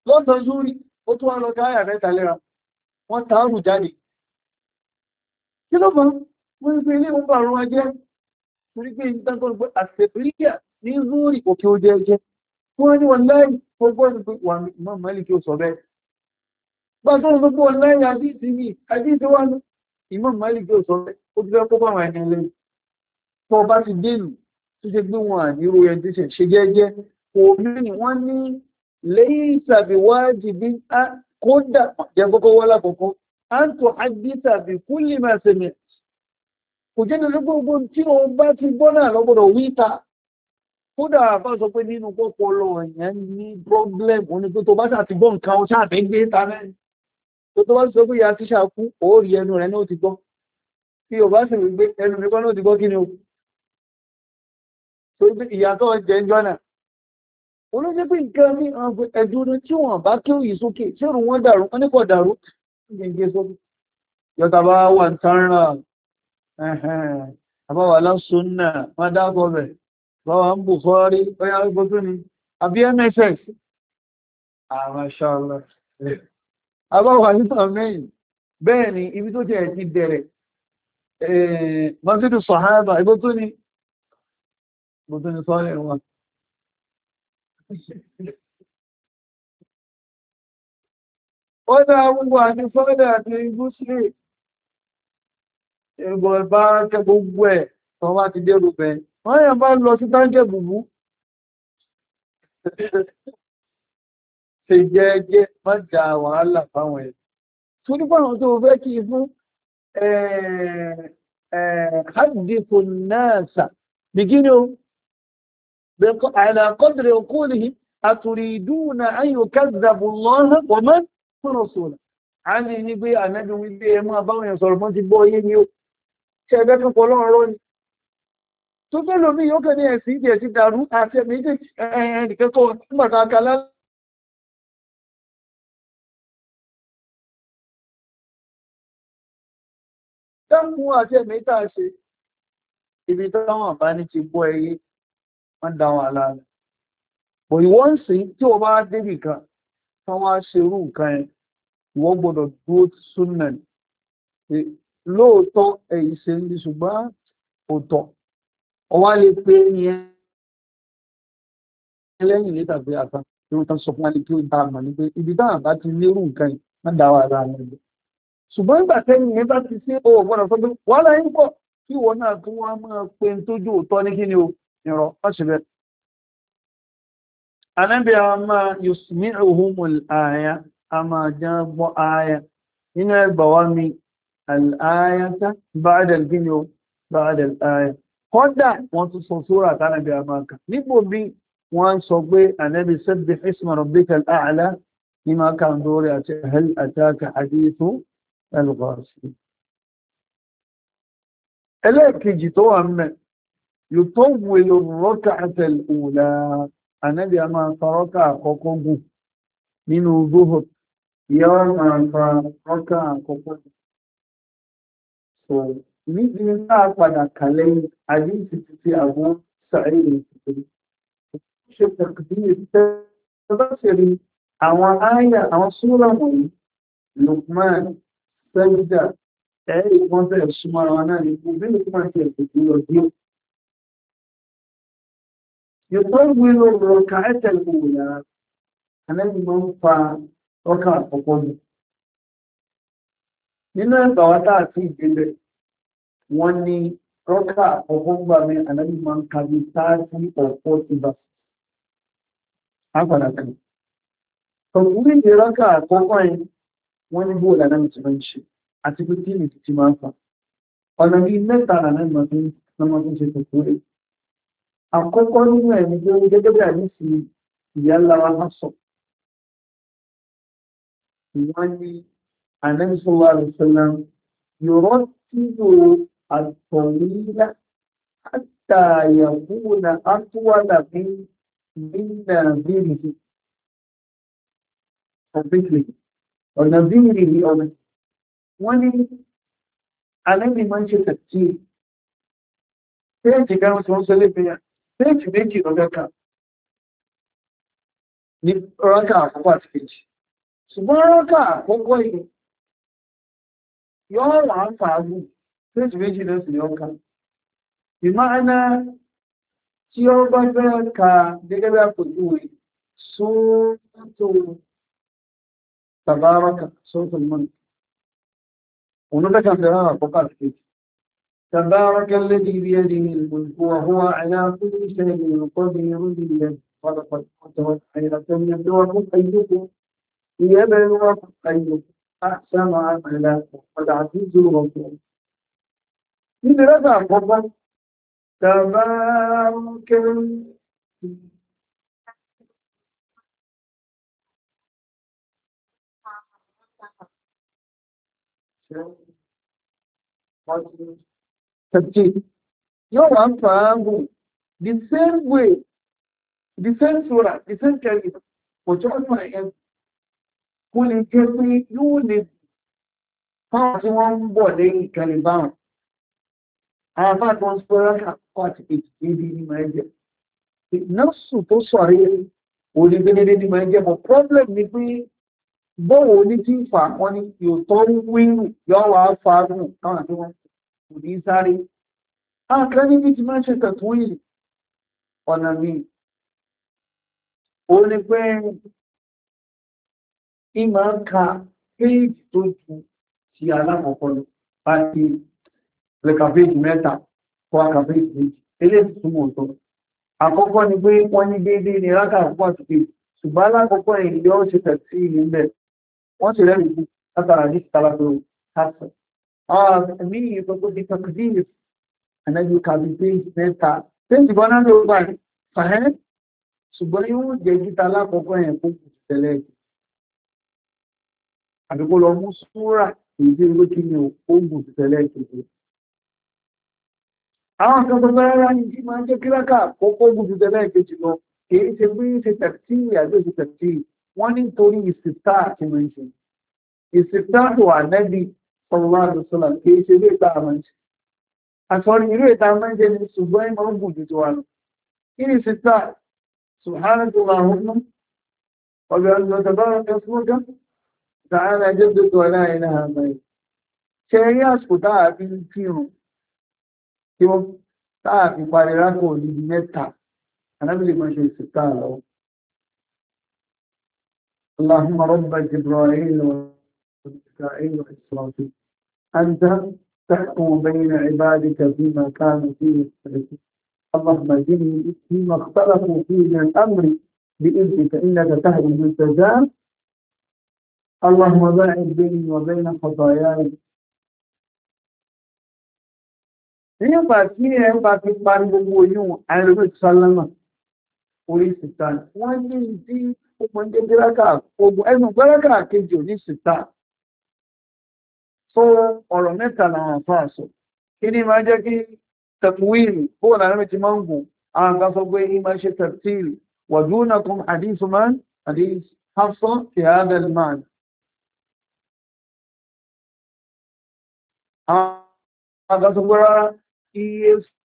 lọ́sàn zúrí ó tún wá lọ káyà mẹ́ta lẹ́ra wọ́n tààrù jáde kí ló mọ́ wọ́n ń pè ilé ń bà rún ajẹ́ torí pé ìdánkọ́ pé àṣẹ̀pìlíkà ní zúrí òkè ó jẹ́ jẹ́ wọ́n ní wọ́n láì fọ́gbọ́n ní pé wà mọ́ mọ́lì kí ó sọ bẹ́ẹ̀ bá tó ń gbogbo wọn láì àdíìsì ní àdíìsì wà ní ìmọ̀ mọ́lì kí ó sọ bẹ́ẹ̀ ó ti fẹ́ kó bá wọn ẹni lẹ́yìn tó bá ti dènù tó ṣe gbé wọn àníro orientation ṣe jẹ́jẹ́ òmí ni wọ́n ní lẹ́yìn ìsàbíwájì bí kódà jẹ́ kọ́kọ́ wọ́n lákọ̀ọ́kọ́ à ń tó àdíìsà bí kúlì máa ṣe mi kò jẹ́ ní gbogbo tí o bá ti gbọ́ náà lọ́gbọ́dọ̀ wíta kódà bá sọ pé nínú pọ́pọ́lọ èèyàn ní problem òní pé tó bá ṣàti gbọ́ nǹkan ọ̀ṣà àti gbé ta náà tó tó bá sọ pé ìyá tíṣà kú ó rí ẹnu rẹ̀ ní ó ti gbọ́ tí o bá sì rí gbé ẹnu mi kọ́ ní ó ti gbọ́ kí ni o tó gbé ìyàtọ̀ jẹ́ ń jọ́nà olóṣẹ́ pé nǹkan ní ẹ̀dùn tí wọ́n bá kí òyì sókè tí òrùn wọn dàrú wọn ní kò dàrú gẹ́gẹ́ sókè yọta bá wà ń tán rà àbáwà lásán náà má dákọ̀ bẹ̀ báwa ń Bukhari bóyá ó gbótó ni àbí M S S àmàṣàlá àbáwà nípa mẹ́yìn bẹ́ẹ̀ ni ibi tó jẹ́ ti bẹ̀rẹ̀ masjidu sahaba igbótó ni gbótó ni sọ́lẹ̀ wọn ó dá gbogbo àti sọ́lẹ̀ àti gúúsùlẹ̀ ẹgbọ̀n bá kẹ gbogbo ẹ̀ tó wá ti dérú bẹ́ẹ̀ wọ́n yàn bá lọ sí táńkẹ̀ bùbú ṣe jẹ́ẹ́jẹ́ má jà wàhálà fáwọn ẹ̀ tó nípa àwọn tó fẹ́ kí fún hadithu nasa bikini o ala qadri uqulihim aturiduna an yukazzabu Allah wa man rasulahu a ní ní pé ànábì wípé ẹ máa báwọn èèyàn sọ̀rọ̀ mọ́ ti gbọ́ yé ni ó ṣe ẹgbẹ́ kan pọ̀ lọ́rọ̀ ni tó fẹ́ lómi yóò kẹ́ ní ẹ̀sìn ìdí ẹ̀sìn dàrú àti ẹ̀mí ìdí ẹ̀ẹ́dìkẹ́kọ̀ọ́ nígbàtà kalá dámú àti ẹ̀mí tàà ṣe ibi táwọn bá ní ti gbọ́ ẹyẹ wọ́n dá wọn aláàrẹ bò ìwọ́n ń sìn tí wọ́n bá débì kan táwọn á ṣe irú nǹkan ẹ̀ ìwọ́n gbọ́dọ̀ dúró súnnà lóòótọ́ èyí ṣe ń di ṣùgbọ́n òótọ́ ọwá lè pé yẹn lẹ́yìn létà pé àtà tí wọ́n tán sọ fún wa ní kí ó dá àmà ní pé ibi táwọn bá ti lérú nǹkan ẹ̀ wọ́n dá wà láàrin ẹgbẹ́ ṣùgbọ́n ìgbà tẹ́yìn yẹn bá ti sí o gbọ́dọ̀ sọ pé wà láyé pọ̀ kí wọ́n náà tún wá máa pe ń tójú òótọ́ ní kí ni o ìrọ̀ ọ̀ṣẹ̀bẹ̀. Ànábì a máa yusmi'uhumul àyà a máa jẹ́ gbọ́ àyà nínú ẹgbà wá mi al-ayata ba'da al-gini o ba'da al-àyà kọ́dà wọ́n tún sọ sóra tánàbí a máa kà nípò bí wọ́n sọ pé ànábì sabbih isma rabbikal a'la ní máa kà ń dórí àti hal ataka hadithu al-ghashiya. ẹlẹ́ẹ̀kejì tó wà mẹ́ yóò tó wèlò rọ́kà àtẹ̀lùlá ànábì a máa fa rọ́kà àkọ́kọ́ gùn nínú zuhur yóò máa fa rọ́kà àkọ́kọ́ gùn. so níbi náà padà kàlẹ́ àdínsì títí àwọn sàárè ìpínlẹ̀ ṣe pẹ̀kìtì ìtẹ́lẹ́sẹ̀rí àwọn áyà àwọn súnrà wọ̀nyí Luqman sẹ́yìdà ẹ̀rí wọ́n fẹ́ súnmọ́ ara náà ní gbogbo bí Luqman ti ẹ̀kùnkùn lọ bí ó yóò wílò rọ̀kà ẹ̀tẹ̀lẹ̀ òwúlà anẹ́bí máa ń fa rọ́kà àkọ́kọ́ mi nínú ẹ̀bà wa táà sí ìgbélẹ̀ wọ́n ní rọ́kà àkọ́kọ́ gbà mí anẹ́bí máa ń ka bí sáàtì ọ̀pọ̀ ti bá àpàdà kan ọkùnrin ní rọ́kà àkọ́kọ́ yẹn wọ́n ní bóòlù àdámi ti máa ń ṣe àti pé tí ìlú ti máa ń fa ọ̀nà bíi mẹ́ta àdámi máa ń ṣe kòkòrò àkọ́kọ́ nínú ẹ̀mí tó ń gẹ́gẹ́ bí àdísì ìyá lára lásọ̀ wọ́n ní ànábì sallallahu alaihi wasallam yọ̀rọ̀ tí yóò àtọ̀wílá àtàyàwóna àtúwàlà bí nínà bíìrì ọ̀nà bíìrì ọ̀nà wọ́n ní ànábì máa ń ṣe tàkì péèjì gáwọn tí wọ́n sọ lé péyà péèjì méjì lọ́gá kan ní rákà àkọ́kọ́ àti kejì ṣùgbọ́n rákà àkọ́kọ́ yìí yóò wà ń fàágùn méjì méjì ló sì yọ ká ìmáàná tí ó bá fẹ́ ka gẹ́gẹ́ bí àpòjúwe sóòtò tàbáraka sóòtò mọ́nà òun ló fẹ́ kàn fẹ́ rákà àkọ́kọ́ àti kejì تبارك الذي بيده الملك وهو على كل شيء قدير بالذي خلق الموت والحياة ليبلوكم أيكم ليبلوكم أيكم أحسن عملا والعزيز الغفور. إذا رفع فضل تبارك Tafsir. Yóò wá ń fàágùn the same way, the same surah, the same kelly, kò tó ọdún ẹ̀yẹn kó lè jẹ́ pé yóò lè fáwọn tí wọ́n ń bọ̀ lẹ́yìn kelly báwọn. Àwọn afá tó ń sọ́rọ́ kàkọ́ àti èdè ní máa jẹ́. Nọ́ọ̀sù tó sọ̀rọ̀ onígbẹ́lẹ́dẹ́ ní máa jẹ́, but problem ni pé bọ́wọ̀ ní tí ń fà wọ́n ní yóò tọ́ wíwù yọ́ wá fàágùn káwọn àti wọn kò ní sáré. Àkàn níbi tí máa ń ṣe tẹ̀túwìlì ọ̀nà mi. Ó ní pé ìmọ̀ ń ka péjì tó ju ti alákọ̀ọ́kọ́ lọ láti lẹ́ka péjì mẹ́ta kọ́ aka péjì méjì. Eléyìí túmọ̀ tó. Àkọ́kọ́ ni pé wọ́n ní déédéé ní rákà àkọ́kọ́ àti péjì. Ṣùgbọ́n alákọ̀ọ́kọ́ èyí yóò ṣe tẹ̀sí ìlú ń bẹ̀. Wọ́n sì rẹ́rìí sí látara ní ìtàlágbó kásẹ̀. Àmì ìsọ̀kò di tàkìdíìlì ànájú kàbí péjì mẹ́ta. Péjì bọ́ náà ló gbà ní fàẹ́ ṣùgbọ́n yóò jẹ́ gíta alákọ̀ọ́kọ́ yẹn fún ìtẹ̀lẹ̀. Àdúgbò lọ mú súrà èyí tí ó kí ni ó gùn ìtẹ̀lẹ̀ kejì. Àwọn kan tó bẹ́rẹ̀ rá ní tí máa ń jẹ́ kíráka àkọ́kọ́ gùn ìtẹ̀lẹ̀ kejì lọ kìí ṣe pé ṣe tẹ̀tí àjọ ṣe tẹ̀tí wọ́n nítorí ìsìtá àti mẹ́ṣe. Ìsìtá tó wà nẹ́bí sallallahu alaihi wasallam kìí ṣe ilé ìta àmọ́ṣe. Àsọ̀rí ilé ìta àmọ́ṣe ni ṣùgbọ́n ìmọ̀ ń gùn jù tó wà lọ. Kí ni ìsìtá? Subhanaka Allahumma wa bihamdika tabaraka ismuka ta'ala jadduka wa la ilaha ghayruka. Ṣé rí àsìkò táà fi ń kírun tí wọ́n táà fi parí rákò níbi mẹ́ta أنا ما شيء ستاله. اللهم رب جبرائيل وميكائيل وإسرافيل أنت تحكم بين عبادك فيما كانوا فيه يختلفون اللهم اهدني فيما اختلفوا فيه من الأمر بإذنك إنك تهدي من تشاء اللهم باعد بيني وبين خطاياي. Ní ọ̀pá tí ẹ ń bá fi parí gbogbo oyún àìrògbé ìtìsálẹ́mà orí síta wọ́n ní ìdí ọgbọ̀n jẹ́ gẹ́rákà ogun ẹnu gẹ́rákà kejì òní síta tó ọ̀rọ̀ mẹ́ta làwọn àfáà sọ. Kí ni máa jẹ́ kí tẹ̀fúwìlì bóò náà mẹ́tí máa ń gùn àwọn kan sọ pé ní máa ṣe tẹ̀fúwìlì wàdúnà kan àdísù máa àdís Hafsa fi hadal man. Àwọn kan sọ pé rárá iye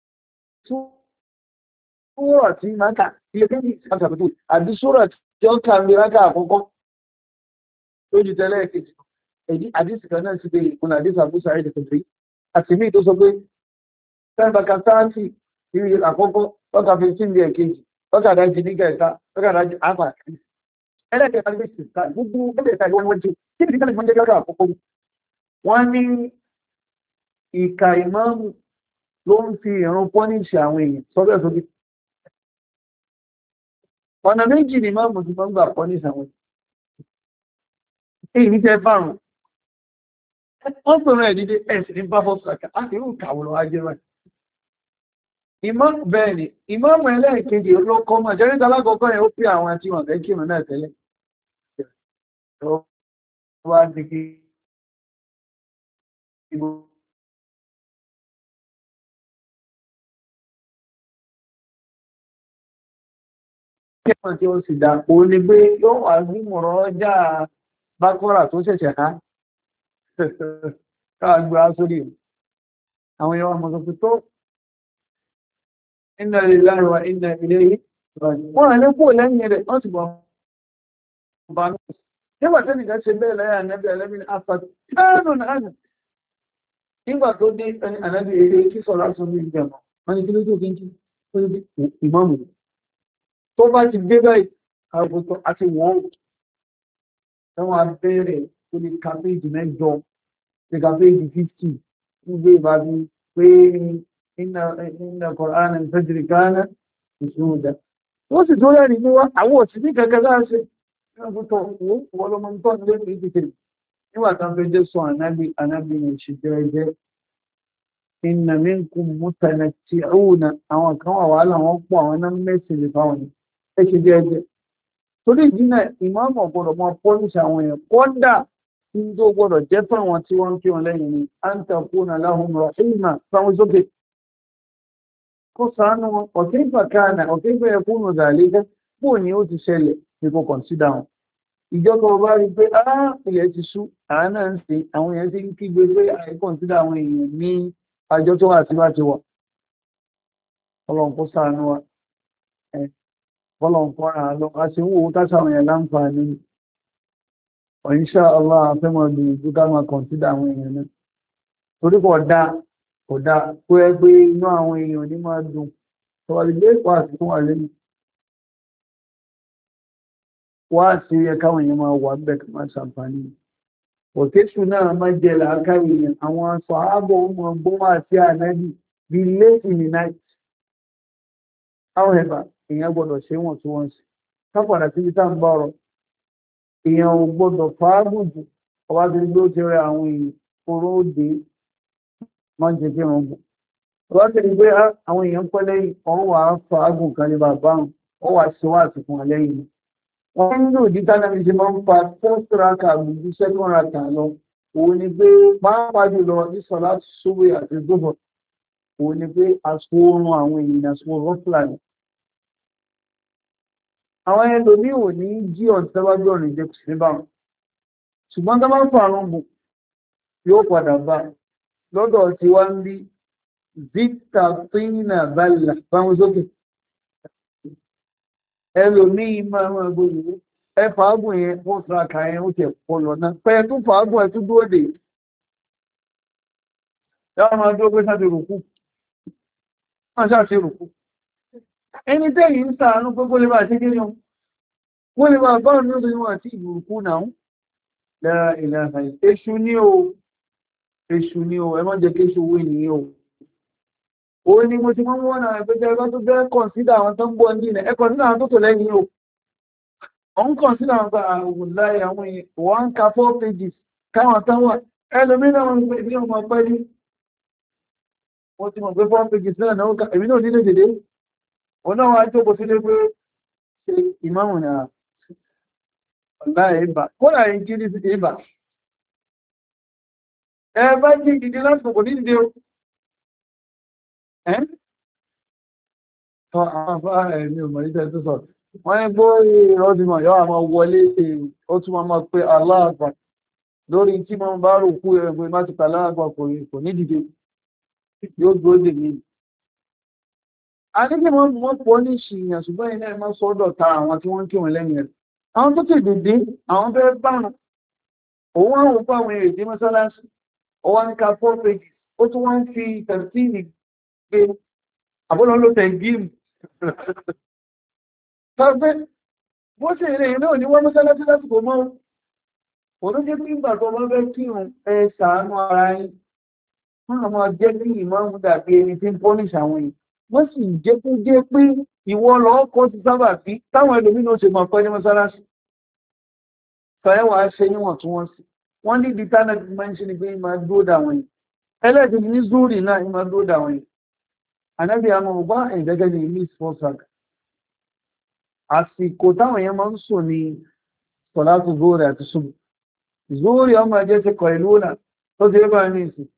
súrà tí máa kà iye kéjì àtàkùtù àbí súrà tí ó kà ní rákà àkọ́kọ́ lójú tẹ́lẹ̀ kejì èdí àdísì kan náà sí pé ìkùn àdísì àbúsà ẹ̀dẹ̀ kẹfẹ́ àti mí tó sọ pé tẹ́bàkà sáàtì ìrìn àkọ́kọ́ lọ́kà fifteen ní ẹ̀kejì lọ́kà dájì ní gẹ̀ẹ́ta lọ́kà dájì àpà ẹlẹ́kẹ̀ẹ́ta ní ìsìnká gbogbo ẹgbẹ̀ẹ́ta ìwọ̀n wọ́n jẹ́ kí ni tẹ́lẹ̀ mọ́jẹ́ rákà àkọ́kọ́ wọ́n ní ìkà ìmáàmù ló ń fi ìrun pọ́níṣì àwọn èèyàn sọ́bẹ̀ sókè. Ọ̀nà méjì ni máàmù ti máa ń gbà pọ́níṣì àwọn èèyàn. Èyí ní tẹ́ fárùn. Wọ́n pẹ̀rọ ẹ̀ dídé ẹ̀sì ní bá fọ́sàkà á ti rú kàwòrò ajé rẹ̀. Ìmáàmù bẹ́ẹ̀ ni, ìmáàmù ẹlẹ́ẹ̀kejì olókọ́ mọ̀ jẹ́rìí alákọ̀ọ́kọ́ yẹn ó pé àwọn àti wọn fẹ́ kírun náà tẹ́lẹ̀. Wá ti kí ìbò kẹ́kọ̀ọ́ tí ó sì dá o ní pé yóò wà ní mọ̀rọ̀ ọjà bákọ́rà tó ṣẹ̀ṣẹ̀ ká káàgbà sórí àwọn èèyàn ọmọ tó tó inna lillahi wa inna ilayhi raji'un wọ́n rẹ̀ lẹ́kọ́ lẹ́yìn rẹ̀ wọ́n ti bọ̀ bá ní. Nígbà tí nìkan ṣe bẹ́ẹ̀ lẹ́yìn ànábì ẹlẹ́bí ní afàtánù náà nígbà tó dé ẹni ànábì eré kí sọ láti ní ìjẹmọ̀ wọ́n ni kí ló tó kí n kí ó ní ìmáàmù tó bá ti dé báyìí àgùntàn àti wọ́n ẹwọ́n abẹ́rẹ̀ tó ní kàpéjì mẹ́jọ ní kàpéjì fifty ń gbé ìbájú pé iná kọ̀ránà ìfẹ́jìrì gánà ìṣúnjà ó sì tó rẹ̀ nínú àwọn òsì ní kẹ̀kẹ́ láṣẹ àgùntàn wọ́n lọ́mọ tó ń lé ní ìdíkẹ̀ nígbà tán fẹ́ jẹ́ sọ ànábì ànábì ní ìṣẹ́jẹ́ inna minkum mutanatti'una àwọn kan wà wàhálà wọn pọ̀ àwọn náà mẹ́sìn lè fáwọn ní ẹ̀ṣẹ̀ jẹ́jẹ́ torí ìdínà ìmáàmù gbọ́dọ̀ máa pọ́líṣì àwọn èèyàn kọ́dà tí tó gbọ́dọ̀ jẹ́ fáwọn tí wọ́n ń kí wọn lẹ́yìn ni an takuna lahum rahima fáwọn sókè kó sàánú wọn ọ̀kẹ́ ìfàkánà ọ̀kẹ́ ìfẹ́ ẹkùnù dhalika bó ni ó ti ṣẹlẹ̀ ní kò kọ̀nsídà wọn ìjọba ọba rí pé á ilẹ̀ ti sú àánà ń sìn àwọn èèyàn ti ń kígbe pé àìkọ̀nsídà àwọn èèyàn ní àjọ tó wà tí wá ti wà ọlọ́run kó ṣàánú wa ọlọ́run kó ràn án lọ a sì ń wo táṣàwọn èèyàn láǹfààní insha Allah àfẹ́mọ̀ gbìyànjú ká máa kọ̀nsídà àwọn èèyàn náà torí kò dá kò dá kó ẹ pé inú àwọn èèyàn ní máa dùn tó wà lè pa àsìkò wà lẹ́yìn wá sí ẹ̀káwọn èèyàn máa wà bẹ́ẹ̀ kí máa ṣàǹfààní òkèṣù náà máa jẹ làákàrí yẹn àwọn sọ̀hábọ̀ ọmọ gbọ́mọ̀ àti ànábì bí late in the night however èèyàn gbọ́dọ̀ ṣe wọ́n tí wọ́n sì kápàdà síbi tá ń bá ọ̀rọ̀ èèyàn ò gbọ́dọ̀ fàágùn jù ọwá tí ló ti rẹ àwọn èèyàn oró òde máa ń jẹ kí wọn gùn ọwá tí rí pé àwọn èèyàn pẹ́ lẹ́yìn ọwọ́ wà á fàágùn kan ní bàbá wọn ọ wà ṣe wá àsìkò wọn lẹ́yìn wọ́n ń lò ní tánàbí ṣe máa ń fa first raka gbogbo second raka lọ òun ni pé pàápàá jùlọ ní sọlá ṣúwé àti gbogbo òun ni pé àsìkò oorun àwọn èèyàn àsìkò rọ́fìlà ni àwọn ẹlòmí ò ní jí ọ̀tẹ́wájú ọ̀rìn jẹ́ kùsì níbà wọn ṣùgbọ́n tó bá ń fa àrùn bù yóò padà bá lọ́dọ̀ tí wá ń rí zita pínà bàlà báwọn sókè ẹlòmí máa máa gbóyè ẹ fàágùn yẹn wọ́n fara kà yẹn ó tẹ̀ pọ̀ lọ́nà pẹ́ tún fàágùn ẹ̀ tún dúró dè yàrá máa dúró pé sáà ti rùkú máa sáà ti rùkú ẹni tẹ́yìn ń sàánú pé kó lè bá ṣe kí ní wọ́n lè bá báwọn ní ọdún wọn àti ìbùrùkú náà lára ìlànà èṣù ní o èṣù ní o ẹ má jẹ́ kí èṣù wé ní o ó ní mo ti mọ́ wọ́n náà ẹgbẹ́jẹ́ ẹgbẹ́ tó bẹ́ẹ̀ kọ̀nsídà àwọn tó ń bọ́ ní ilẹ̀ ẹ kọ̀nsídà àwọn tó tò lẹ́yìn o ọ̀n kọ̀nsídà àwọn bá àwọn láyé àwọn èèyàn wọ́n ń ka four pages káwọn tán wà ẹlòmínà wọn pé ní ọmọ pẹ́ ní wọ́n ti mọ̀ pé four pages náà náà èmi náà nílé dèdè ọ̀nà wa jókòó sílé pé ṣe ìmáàmù náà ọ̀lá ẹ̀bà kódà yìí kí ní sí ẹ̀bà ẹ bá jí ìdí lásìkò kò ní ìdí o ẹ́ tọ́ àwọn afá ẹ̀mí ò mọ̀lítẹ̀ tó sọ wọ́n ní gbó ìrọ́dìmọ̀ yọ́ àmọ́ wọlé ó túnmọ̀ mọ́ pé aláàpá lórí tí wọ́n bá rò kú ẹgbẹ́ má ti pàlá àgbà kò ní dìde yóò gbóòdè ní àdíkì wọ́n mọ́ pọ̀ ní ìṣìyàn ṣùgbọ́n iná ẹmọ́ sọ́dọ̀ ta àwọn tí wọ́n kí wọn lẹ́yìn rẹ̀ àwọn tó tèdè dé àwọn bẹ́ẹ̀ bárùn òun àwọn òpó àwọn èdè mọ́sálásí ọwá ń ka four pages ó tún wọ́n fi tẹ̀síìnì pé àbúrò ló tẹ̀ gíìmù tọ́gbẹ́ bó ṣe eré iná ní wọ́n mọ́sálásí lásìkò mọ́ òun jẹ́ pé ìgbà tó wọ́n fẹ́ kírun ẹ ṣàánú ara yín wọ́n àmọ́ jẹ́ kí ìmáàmù dàbí ẹni tí ń pọ́nìṣ àwọn yìí wọ́n sì jẹ́ kó jẹ́ pé ìwọ lọ́ọ́kọ́ ti sábà bí táwọn ẹlòmínú ṣe mọ̀ pẹ́ ní mọ́sálásí fẹ́wàá ṣe níwọ̀n tí wọ́n sí wọ́n ní ìdítánà ti máa ń ṣe ni pé ìmá dúró dàwọn yìí ẹlẹ́dìn ní zúrì náà ìmá dúró dàwọn yìí ànábì àmọ́ ọgbà ìgẹ́gẹ́ ní ilé ìfọ́sàk àsìkò táwọn èèyàn máa ń sùn ní sọ̀látù zúrì àti ṣubú zúrì ọmọ ẹjẹ́ ti kọ̀ ìlú náà tó ti rí bá ní ìsìn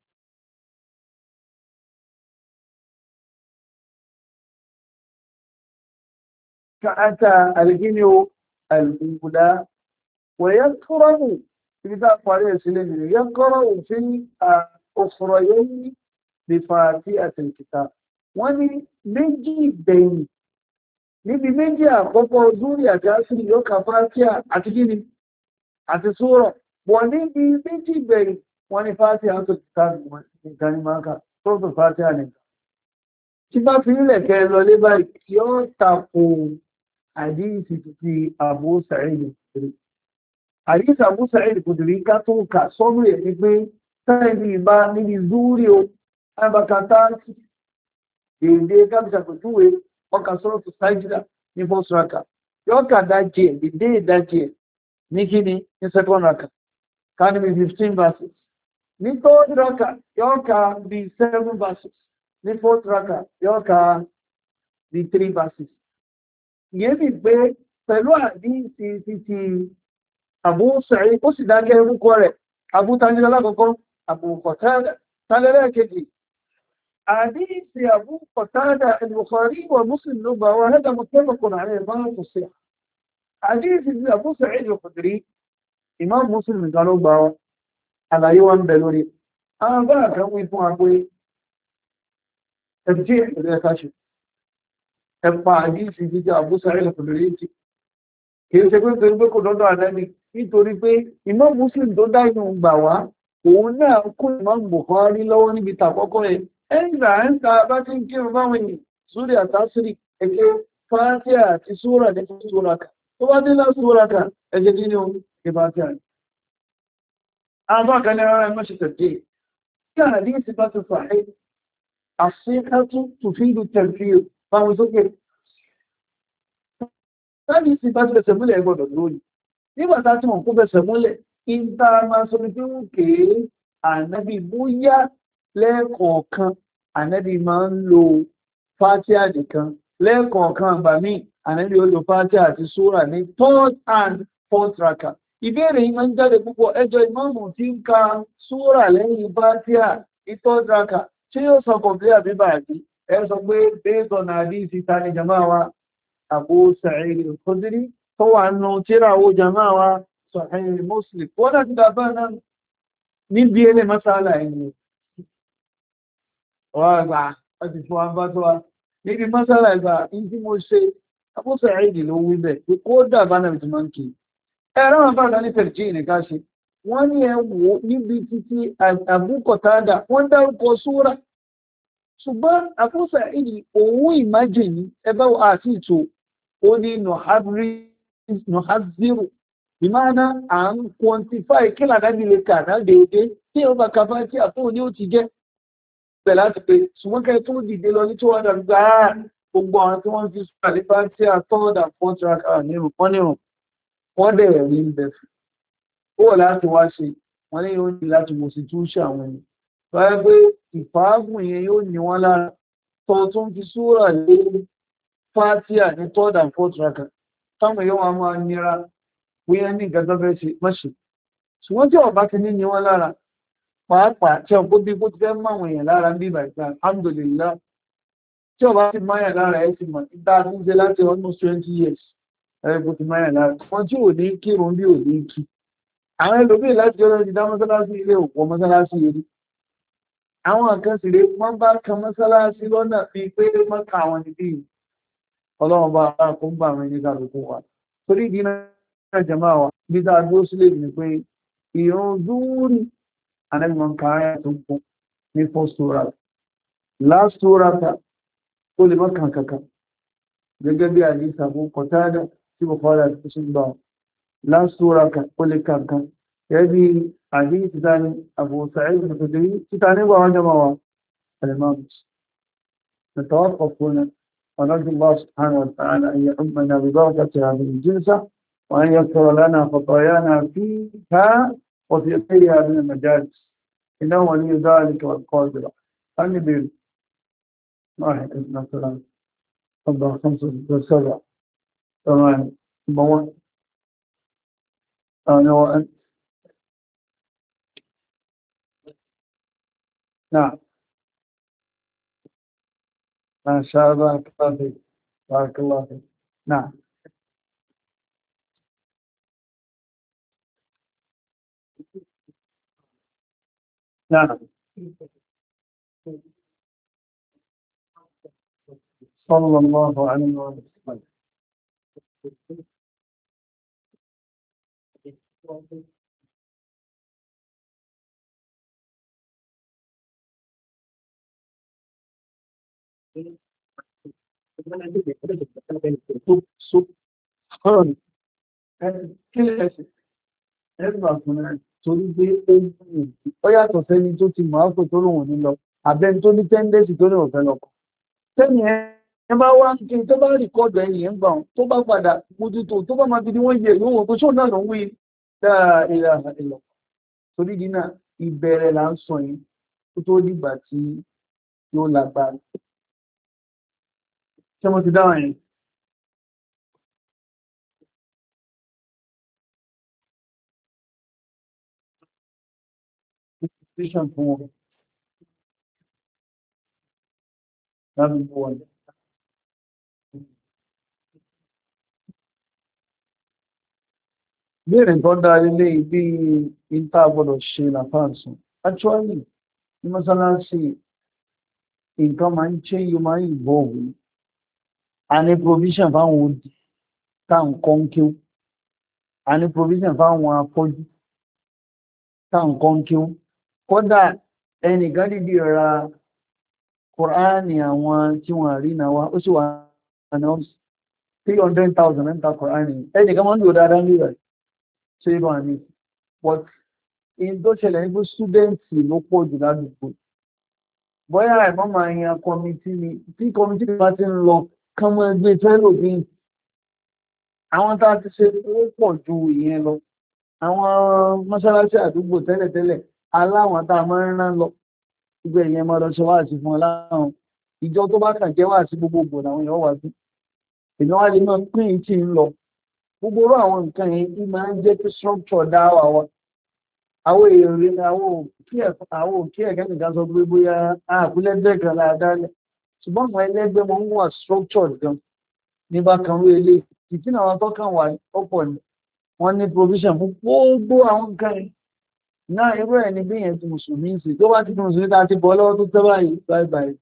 كأتى الجنو الأولى ويقرأ إذا قرأ سلمه يقرأ في الأخرين بفاتحة الكتاب ومن نجي بين níbi méjì àkọ́kọ́ zúrí àti asìrì yóò ka fátíà àti kíni àti súrọ̀ wọ́n níbi méjì bẹ̀rẹ̀ wọ́n ní fátíà ń tó ti ká nìkan ní máa ká tó tó fátíà nìkan tí bá fi nílẹ̀ kẹ́ lọ lé báyìí yóò tako àdíìsì ti Abu Sa'id al-Khudri àdíìsì Abu Sa'id al-Khudri ká tó kà sọ́nù ẹ̀ ní pé táìlì ìbá níbi zúrí o àbàkàtà èdè kábíṣàpẹ̀túwé ọkà sọ́rọ̀ tó sáìjìdá ní first raka yóò kà dájì ẹ̀ dédé ìdájì ẹ̀ ní kíni ní second raka ká ní bí fifteen verses ní third raka yóò kà bí seven verses ní fourth raka yóò kà bí three verses ìyẹn bí pé pẹ̀lú àdíìsì títí Abu Sa'id ó sì dákẹ́ orúkọ rẹ̀ Abu Tanjil alákọ̀ọ́kọ́ Abu Qatada tálẹ́lẹ́ kejì àdíìsì Abu Qatada al-Bukhari wa Muslim ló gbà wá hada muttafaqun alayhi bá kò sí àdíìsì ti Abu Sa'id al-Khudri Imam Muslim nìkan ló gbà wá àlàyé wọn bẹ lórí àwọn bá kan wí fún agbó ẹ̀jẹ̀ ìrẹ́ káṣù ẹ̀pà àdíìsì ti Abu Sa'id al-Khudri kìí ṣe pé torí pé kò dọ́dọ̀ àdáni nítorí pé Imam Muslim tó dá inú gbà wá òun náà kó Imam Bukhari lọ́wọ́ níbi tàkọ́kọ́ ẹ̀ ẹ̀yìnbà ń ta bá ti ń kírun báwọn èèyàn sórí àtàsírí ẹgbẹ́ Fátíà àti súrà ní súrà kan tó bá dé láti súrà kan ẹgbẹ́ kí ni ó ṣe Fátíà ní. àwọn kan ní ara ẹmọ́ ṣe tẹ̀lé kí àdíyèsí bá ti fàáyé àṣíkátú tùfíìlù tẹ̀lé báwọn sókè láti sí bá ti bẹ̀sẹ̀ múlẹ̀ ẹgbọ́dọ̀ lórí nígbàtá tí wọ́n kó bẹ̀sẹ̀ múlẹ̀ ìta máa sọ ní pé ó kéé ànábì bóyá lẹ́ẹ̀kọ̀ọ̀kan ànábì máa ń lo Fátíà nìkan lẹ́ẹ̀kọ̀ọ̀kan àgbà míì ànábì ó lo Fátíà àti súrà ní third and fourth raka ìbéèrè yìí máa ń jáde púpọ̀ ẹjọ́ ìmáàmù tí ń ka súrà lẹ́yìn Fátíà ní third raka ṣé yóò sọ kọ̀m̀pílẹ̀ àbí bàjẹ́ ẹ sọ pé based on hadith ìta ni jama'a wa Abu Sa'id al-Khudri tó wà nù tíráwó jama'a Sahih Muslim wọ́n láti dàbá náà níbi ilé masala ẹni wọ́n gbà láti fún àbá tó wá níbi masala ìgbà in tí mo ṣe Abu Sa'id ló wí bẹ̀ pé kó dàbá náà tí máa ń kí ẹ̀rọ wọn bá ní tẹ̀rẹ̀jì ìnìká ṣe wọ́n ní ẹ wò níbi títí Abu Qatada wọ́n dárúkọ súra ṣùgbọ́n Abu Sa'id òun ìmájìní ẹbá àti ìtò ó ní nọ̀házírù ìmáná à ń quantify kí làdábí lè kà náà déédé tí ó bá kàfà tí àtò ní ó ti jẹ́ bẹ̀ láti pé ṣùgbọ́n kẹ́ tó dìde lọ ní tó wà dàgbà gbogbo àwọn tí wọ́n fi sùn àlífà tí àtọ́ọ̀dà fún tíráka nírùn wọ́n nírùn wọ́n dẹ̀ rí ń bẹ̀ fún ó wọ̀ láti wá ṣe wọ́n ní yóò ní láti mọ̀ sí túnṣe àwọn ènìyàn báyẹ̀ pé ìfàágùn yẹn yóò ní wọ́n lára tó tún fi súrà lé Fátíà ní third and fourth raka táwọn yóò wọn máa nira wíyá ní gàdọ́fẹ́ ṣe mọ́ṣe ṣùgbọ́n tí ọba ti ní ní wọ́n lára pàápàá tí ọgbó bí bó ti fẹ́ máwọn èèyàn lára ń bí ìbàjá alhamdulillah tí ọba ti máyà lára ẹ̀ sì mọ̀ ìdá tó ń ṣe láti almost twenty years ẹ̀ bó ti máyà lára wọ́n tí ò ní kírun bí ò ní kí àwọn ẹlòmíì láti ọ̀rọ̀ ti dá mọ́sálásí ilé òpó mọ́sálásí eré àwọn kan sì lè wọ́n bá kan mọ́sálásí lọ́nà bíi pé mọ́ka àwọn níbí ọlọ́run bá ara kó ń gbà wọn ní kálukú wa torí ìdí náà jẹ̀mọ́ wa bí tá a dúró sílé ní pé ìrun zúúrì anẹ́gbọ̀n káyà tó kún ní first sura last sura ta ó lè mọ́kàn kankan gẹ́gẹ́ bí àdìsá fún Qatada tí mo fọ́ra tó sì gbà last sura kan ó lè kankan gẹ́gẹ́ bí àdìsí tani Abu Sa'id al-Khudri títà nígbà wọn jẹmọ́ wa alimami نتوقف هنا ونرجو الله سبحانه وتعالى أن يعمنا ببركة هذه الجلسة وأن يغفر لنا خطايانا فيها وفي غيرها من المجالس إنه ولي ذلك والقادر أن بال واحد اثنين ثلاثة أربعة خمسة ستة سبعة ثمانية موت أنا وأنت نعم ما شاء الله بارك الله فيك بارك الله فيك نعم نعم صلى الله عليه وسلم Sọ́ọ̀nù kí lè ṣe ẹgbà fún ẹ torí pé ó ń ó yàtọ̀ sẹ́ni tó ti mọ̀ ápò tó lòun ní lọ àbẹ́ni tó ní tẹ́ńdẹ́sì tó ní ọ̀fẹ́ lọ. Sẹ́ni ẹ bá wá kí n tó bá rìkọ́dù ẹ̀yìn ẹ̀ ń gbà wọn tó bá padà mójútó tó bá máa fi ní wọ́n yẹ ìwọ̀n wò tó ṣó náà ló ń wí dáa ìlà ìlọ. Torí dínà ìbẹ̀rẹ̀ là ń sọ yìí kó tó dìgbà tí yóò lágbára. Ṣé mo ti dáhùn yìí? Vision fún wọn láti mú wọn. Béèrè tó dá ilé ibi ìta gbọdọ̀ ṣe làfáàsùn. Actually, ní mọ́sálásí, nǹkan máa ń ṣe yóò máa ń involve. A ní provision fáwọn odi táwọn kan kí ó. A ní provision fáwọn afọ́jú táwọn kan kí ó. Kódà ẹnìkan dìde ra Kùránì àwọn tí wọ́n rí náà wá, ó sì wà náà three hundred thousand mẹ́ta Kùránì. Ẹnìkan máa ń lò dáadáa ní rẹ̀. Ṣé ìbọn ní? But in tó ṣẹlẹ̀ ní pé students ló pọ̀ jù ládùúgbò. Bóyá ẹ̀mọ́ máa yan kọmitì ni, tí kọmitì bá ti ń lọ, kán mọ́ ẹgbẹ́ fẹ́lò bí àwọn tá a ti ṣe ó pọ̀ ju ìyẹn lọ. Àwọn mọ́ṣáláṣí àdúgbò tẹ́lẹ̀tẹ́lẹ̀ aláwọn tá a máa ń rán lọ gbogbo èèyàn máa lọ ṣe wá sí fún aláwọn ìjọ tó bá kàn jẹ́ wá sí gbogbogbò làwọn èèyàn wá sí èèyàn wá lè máa pín in tí ń lọ gbogbo orú àwọn nǹkan yẹn tí máa ń jẹ́ kí structure dá wà wá àwọn èrè àwọn òkè ẹ̀kẹ́ nìkan sọ pé bóyá àkúlẹ́gbẹ́ kan láàdálẹ̀ ṣùgbọ́n àwọn ẹlẹ́gbẹ́ wọn wà structured gan ní bákan rú ilé ìtí àwọn tó kàn wà ọ̀pọ̀ ni wọ́n ní provision fún gbogbo àwọn nǹkan yẹn náà irú ẹ̀ ní bí yẹn ti mùsùlùmí ń sì tó bá ti fi mùsùlùmí ta ti bọ́ lọ́wọ́ tó tẹ́ báyìí báyìí báyìí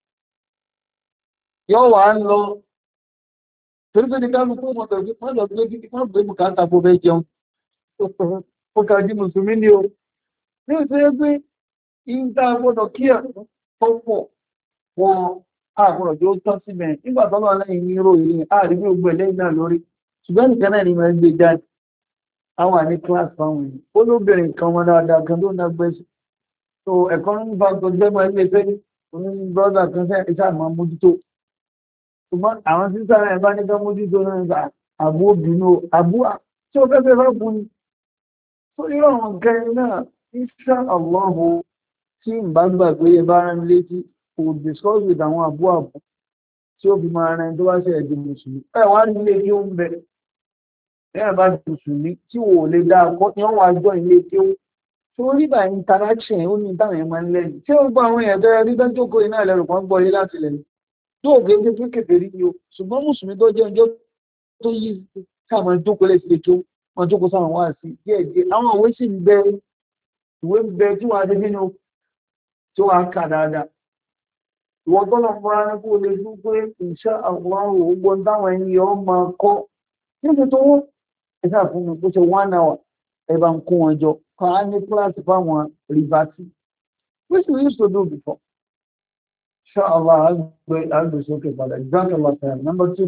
yóò wá ń lọ torí pé ní kálukú mọ̀tò ìgbé wọ́n lọ gbé kíkí wọ́n gbé bùkátà bó bẹ́ jẹun ó kà di mùsùlùmí ni o ní ìṣe pé ìta gbọ́dọ̀ kí ẹ̀ tó pọ̀ wọn àgbọ̀dọ̀ tí ó tán síbẹ̀ nígbà tó lọ lẹ́yìn ní ìròyìn àárín gbogbo ẹlẹ́yìn náà lórí ṣùgbọ́n nìkan náà ni mo ń gbé jáde àwọn àní kíláàsì fáwọn èèyàn ó lóbìnrin kan wọn dáadáa kan tó ń dágbé sí so ẹ̀kọ́ ń bá tó jẹ́ mọ́ ilé fẹ́ ní brọ́dà kan fẹ́ iṣẹ́ àmọ́ mójútó ṣùgbọ́n àwọn sísá ẹ̀ bá ní ká mójútó náà ń gbà àbú obìnrin àbú tí ó fẹ́ fẹ́ fẹ́ fún ni tó irú àwọn nǹkan náà insha Allah tí ń bá gbàgbé ẹ bá rán létí kò discuss with àwọn àbú àbú tí ó fi máa ran tó bá ṣe ẹ̀dùn mùsùlùmí ẹ̀ wá nílé kí ó ń bẹ ẹ̀ bá mùsùlùmí tí wò lè dá akọ́ ní wọ́n wá jọ ilé kí ó tó rí bá interaction ó ní táwọn ẹ̀ máa ń lẹ́yìn tí ó gbọ́ àwọn èèyàn tẹ́rẹ rí dájókòó iná ẹlẹ́rù kan gbọ́ yé láti lẹ́yìn tó òkè ń tó kéfèé rí ni o ṣùgbọ́n mùsùlùmí tó jẹ́ ọjọ́ tó yí káàmọ́ jókòó lè ṣe kí ó wọ́n jókòó sáwọn wá sí díẹ̀ díẹ̀ àwọn òwe sì ń bẹ ìwé ń bẹ tí wọ́n á dé nínú tí wọ́n á kà dáadáa ìwọ́n tọ́lọ̀ fọ́ra ní kó lè dún pé insha Allah ògbọ́n táwọn ẹni yọ máa kọ́ níbi tó wọ́n ẹ̀sà fún mi kó ṣe one hour ẹ bá ń kó wọn jọ kan á ní kíláàsì fáwọn rìbátì which we used to do before. Insha Allah àgbèsókè padà Jazakallah khairan. Number two.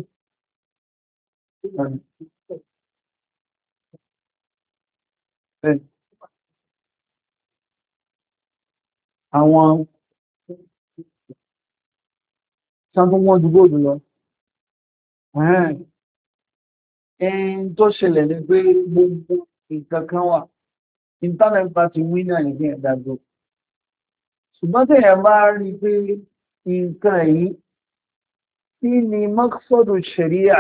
Àwọn sáńtọ́ wọ́n ju góòlù lọ. Ẹn tó ṣẹlẹ̀ ní pé gbogbo nǹkan kan wà. Internet bá ti wí náà ní ẹ̀dàgbò. Ṣùgbọ́n tí èèyàn bá rí pé nǹkan yìí kí ni maqsadu sharia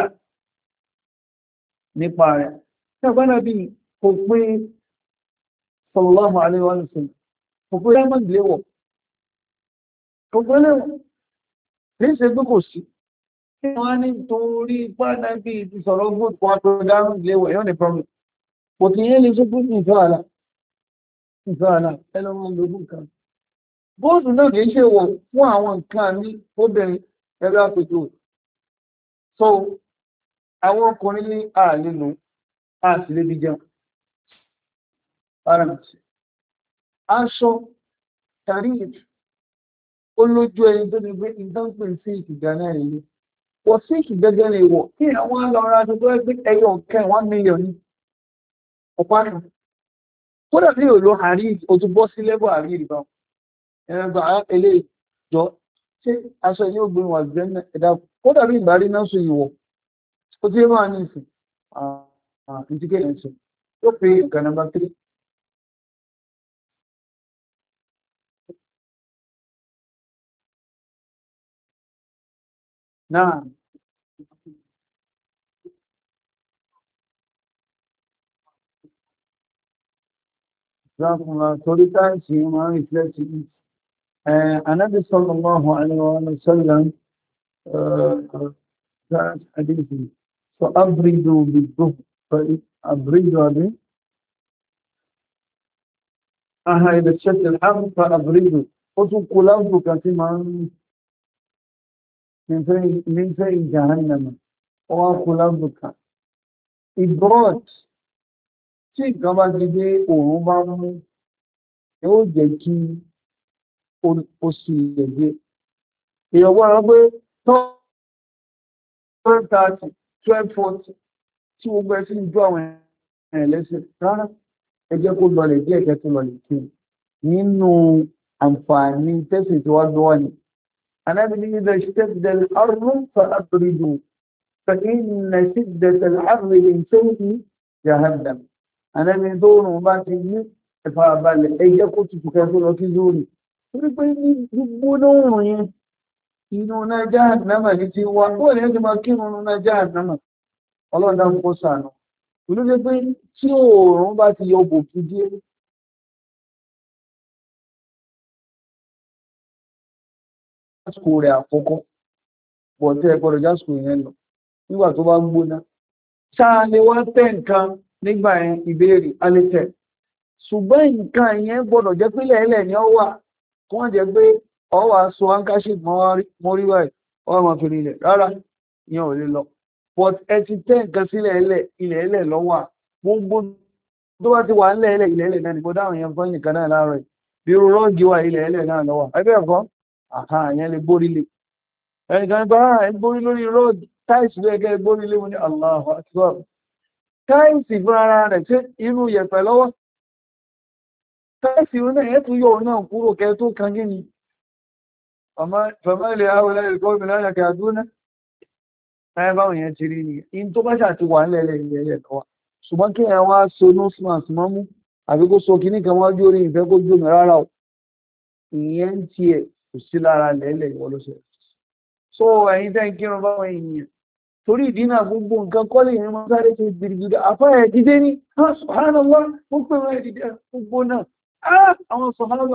nípa rẹ̀. Tí a bá náà bí kò pé sallallahu alaihi wa sallam kò pé diamond léwọ̀. Kò pé léwọ̀. Kì í ṣe pé kò sí. Kí wọ́n á ní torí pàdà bí ti sọ̀rọ̀ gbòdì wọ́n tó diamond léwọ̀ yóò ní problem. Kò tí yẹn lè ṣe pé ìfẹ́ àlà. Ìfẹ́ àlà ẹlọ́mọ gbogbo kan. Bóòdù náà kìí ṣe wọ̀ fún àwọn nǹkan ní obìnrin ẹgbẹ́ àpètò. So, àwọn ọkùnrin ní ààlè lò àti lè bí jẹun paramount aṣọ tàrí ó lójú ẹni tó ní pé ìdánpẹ̀ sí ìkìgà náà ilé wọ́n sí ìkìgẹ́gẹ́ lè wọ̀ kí àwọn alọ́ra tó tó ẹgbẹ́ ẹyọ kẹ́ one million ní ọ̀pá kan kódà bí ò lọ àrí o tó bọ́ sí lẹ́bọ̀ àrí ìbá ẹ̀rọ̀gbà ilé ìjọ ṣé aṣọ yóò gbé wọn àgbẹ̀ ẹ̀dá kódà bí ìbárí náà sọ ìwọ̀ ó tí máa ní ìsìn ìdíkẹ́ ẹ̀ṣẹ̀ ó pé nǹkan nàmbà three náà ìzákùnlá torí táìsì máa ń rìflẹ́tì Ànábì sallallahu alaihi wa sallam حديثي فأبردوا بالظهر فأبردوا به أها إذا اشتد الحر فأبردوا وتقول لفظك كما من في من في جهنم وأقول لفظك إبراد tí nǹkan bá ti dé òòrùn bá mú yóò jẹ́ kí ó sì ẹ̀gbẹ́ èèyàn gbọ́dọ̀ pé twelve thirty twelve forty tí gbogbo ẹ sí ń jó àwọn ẹ̀rìn lẹ́sẹ̀ rárá ẹ jẹ́ kó lọlẹ̀ díẹ̀ kẹ́ tó lọlẹ̀ kí nínú àǹfààní tẹ́sí tí wá gbọ́ ni anábìlì ìdá ìṣẹ́dẹ̀ àrùn fàábìrìdù fàínà ṣídẹ̀ àrùn ìṣẹ́yìn jahannam anábìlì tó rùn bá ti ní ẹ̀fà àbálẹ̀ ẹ jẹ́ kó tutù kẹ́ tó lọ kí lórí torí pé ní gbogbo lóòrùn yẹn inú náà jahannama ní ti wá ó lè ti máa kírun inú náà jahannama ọlọ́dá ń kó sànù olóògbé pé tí oòrùn bá ti yọ bòkú díẹ̀ jásùkò rẹ̀ àkọ́kọ́ bọ̀tẹ́ ẹgbọ́dọ̀ jásùkò yẹn lọ nígbà tó bá gbóná sáà lè wá tẹ́ nǹkan nígbà yẹn ìbéèrè alẹ́tẹ̀ ṣùgbọ́n nǹkan yẹn gbọ́dọ̀ jẹ́ pé lẹ́ẹ̀lẹ̀ ni ó wà kí wọ́n jẹ́ pé ọwà so hankashi mọ́rí wáyé ọwà máa fi rílẹ̀ rárá ìyẹn ò lè lọ but ẹ ti tẹ́ nǹkan sílẹ̀ ẹlẹ̀ ilẹ̀ ẹlẹ̀ lọ́wọ́ gbogbo tó bá ti wà ńlẹ̀ ẹlẹ̀ ilẹ̀ ẹlẹ̀ náà ni mo dáhùn yẹn fún nìkan náà láàárọ̀ bí irú rọ́ọ̀gì wà ilẹ̀ ẹlẹ̀ náà lọ́wọ́ ẹgbẹ́ ẹ̀kọ́ àhá ìyẹn lè gbórí lé ẹnìkan bá ẹ gbórí lórí rọ́ọ̀gì táìsì ló ẹgẹ́ gbórí lé wọn ní Allahu Akbar táìsì fún ara rẹ̀ ṣé inú yẹ̀pẹ̀ lọ́wọ́ táìsì náà yẹn tún yọ náà kúrò kẹ tó kan gíní فما لهؤلاء القوم لا يكادون ẹ báwọn yẹn ti rí ni in tó bá ṣàti wà nílẹ̀ ilẹ̀ ilẹ̀ kan wà ṣùgbọ́n kí ẹ wá so nọ́sìmọ̀sì mọ́ mú àbí kó so kíní kan wájú orí ìfẹ́ kó jómi rárá o ìyẹn ń tiẹ̀ kò sí lára lẹ́lẹ̀ ìwọ ló ṣe so ẹ̀yin tẹ́ ń kírun báwọn ènìyàn torí ìdínà gbogbo nǹkan kọ́lé yẹn máa sáré ṣe gbìrìgbìrì àfáà dídé ní subhanallah mo pè wọ́n ẹ̀ dídé gbogbo náà àwọn sọ̀hánàlá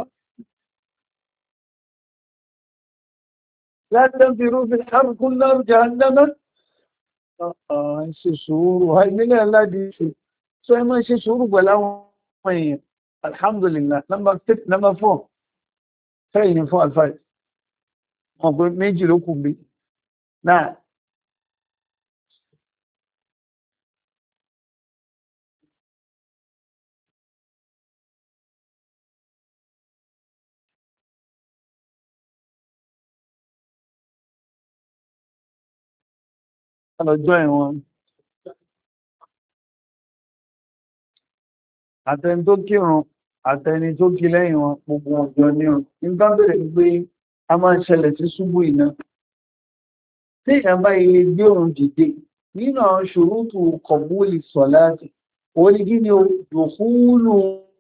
لا تنفروا في الحر كل نار جهنم اه ṣe sùúrù ha ilé aládìí ṣe so ẹ máa ṣe sùúrù pẹ̀lú àwọn èèyàn alhamdulillah number six number four fẹ́yìn ní fún alfáì wọn pé méjì ló kù bí náà lọ́jọ́ ẹ̀wọ̀n àtẹni tó kírun àtẹni tó kí lẹ́yìn wọn gbogbo ọjọ́ ní ọ̀n nígbà bẹ̀rẹ̀ pé a máa ń ṣẹlẹ̀ sí ṣubú iná tí èèyàn bá ilé gbé òun dìde nínú àwọn ṣùrútù kọ̀búlì sọ̀láàtì òun ni gíní o dùkúlù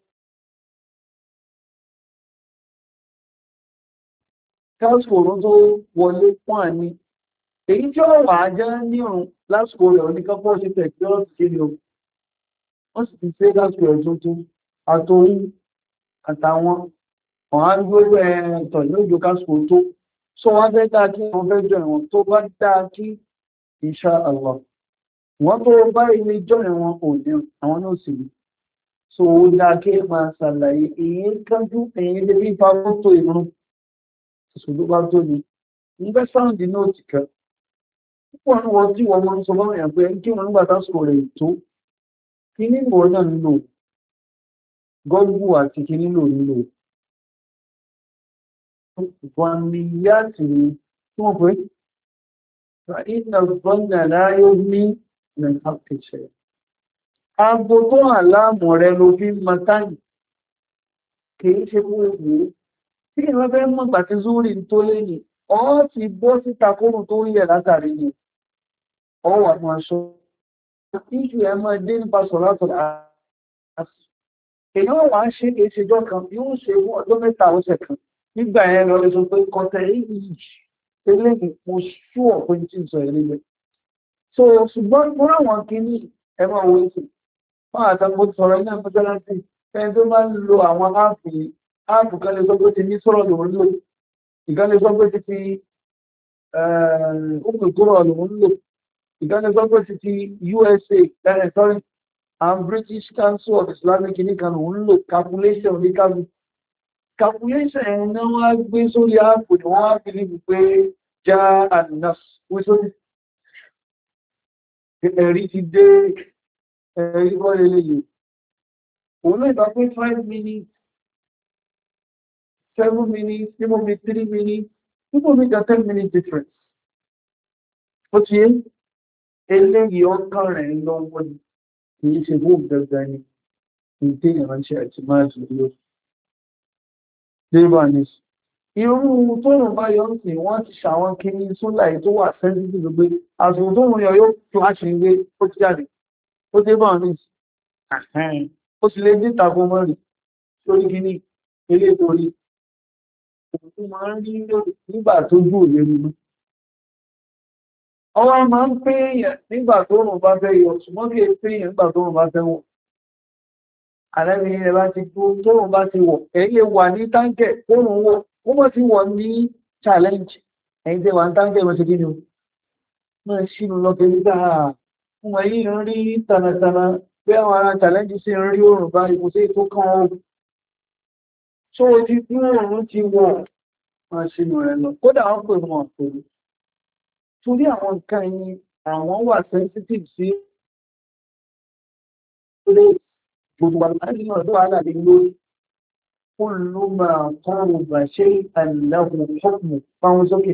káṣkòrò tó wọlé pọ́n àní èyí tí ó wà jẹ́ ní ọ̀run lásìkò rẹ̀ oníkápọ̀ sí tẹ̀kí ọ̀rọ̀ sí ni o wọ́n sì ti ṣe lásìkò rẹ̀ tuntun àtòrí àtàwọn ọ̀hán gbogbo ẹ̀ẹ̀tọ̀ ní òjò kásìkò tó sọ wọ́n fẹ́ dáa kí wọ́n fẹ́ jọ ìwọ̀n tó bá dáa kí insha Allah wọ́n tó bá ilé jọ ìwọ̀n òní àwọn náà sì rí so ó dáa kí ẹ máa ṣàlàyé èyí kájú èyí lè fi fa mọ́tò ìrún ìṣòro bá tó ní ń gbẹ́ sáùndì nóòtì kan wọ́n wọ́n tí wọ́n máa ń sọ báwọn èèyàn pé kí wọ́n nígbà tásìkò rẹ̀ tó kí ní ìwọ̀ náà nílò gọ́ọ̀gù àti kí nílò nílò wọ́n ni yá sí ní tí wọ́n pé ìnà gbọ́nà láyé ní nàìjíríà ààbò tó àlámù rẹ̀ ló fi mọ́tánì kìí ṣe fún ìwò tí ìwọ́n fẹ́ mọ́ gbàtí zúrí tó lé ní ọ́ ti bọ́ síta kóòrùn tó ń yẹ̀ látàrí ni ọ wà mọ́ aṣọ ìṣù ẹ máa dé nípa sọ̀rọ̀ èèyàn wà ń ṣe èṣèjọ́ kan yóò ṣe fún ọjọ́ mẹ́ta ọ̀sẹ̀ kan nígbà yẹn lọ lè sọ pé kọtẹ yìí eléyìí mo ṣú ọ̀pọ̀ tí ń sọ ìrìnlẹ̀ so ṣùgbọ́n fún àwọn kìíní ẹ máa wo èsì wọ́n àtàkùn ti sọ̀rọ̀ iná mọ́sálásí ẹni tó máa ń lo àwọn áàpù yìí áàpù kan lè sọ pé ti ní sọ̀rọ̀ lòun lò ìkan lè sọ pé ti fi ọmọ ìkóró lòun lò ìkan lè sọ pé ti fi U S A eh, sorry and British Council of Islamic nìkan lòun lò calculation ní kábù calculation ẹ̀ náà wọ́n á gbé sórí áàpù ni wọ́n á fi níbi pé já àdínàs wí sórí ẹ̀rí ti dé ẹ̀rí kọ́ lélẹ́yìí òun náà ìgbà pé five minutes seven minutes níbo mi three minutes níbo mi jẹ́ ten minutes difference ó ti yé eléyìí ọkàn rẹ̀ lọ́wọ́ ni kì í ṣe fún gbẹgbẹ ni kì í tí ìránṣẹ́ àti máa jù lọ débà ní irú tó rùn bá yọ sí wọ́n ti ṣàwọn kíní súnlá tó wà sẹ́ńtítì gbogbo àsìkò tó rùn yọ yóò tó àṣìwé ó ti jáde ó débà ní ó sì lè dé tako mọ́rin lórí kíní ilé torí òun máa ń rí nígbà tó jù òye nínú ọwọ́ máa ń pé èèyàn nígbà tó rùn bá fẹ́ yọ ṣùgbọ́n kí è pé èèyàn nígbà tó rùn bá fẹ́ wọ̀ àrẹ́bí ilẹ̀ bá ti tó tó rùn bá ti wọ̀ èyí lè wà ní táǹkẹ̀ tó rùn wọ̀ ó mọ̀ ti wọ̀ ní challenge ẹ̀yìn tẹ́ wà ní táǹkẹ̀ mọ̀ sí kí ni o máa ṣínú lọ pẹ̀lú dáa fún ẹ̀yí ń rí tànàtànà pé àwọn ará challenge sí ń rí òrùn bá ipò sí tó kàn ó tó ti tí òrùn ti wọ̀ máa ṣínú rẹ̀ lọ kódà wọ́n pè mọ́ pẹ̀lú torí àwọn nǹkan yìí àwọn wà sensitive sí gbogbo àti náà tó wà láti lórí fún ló máa kọrùn bà ṣe àìlẹ́hùn ọkùnrin fáwọn sókè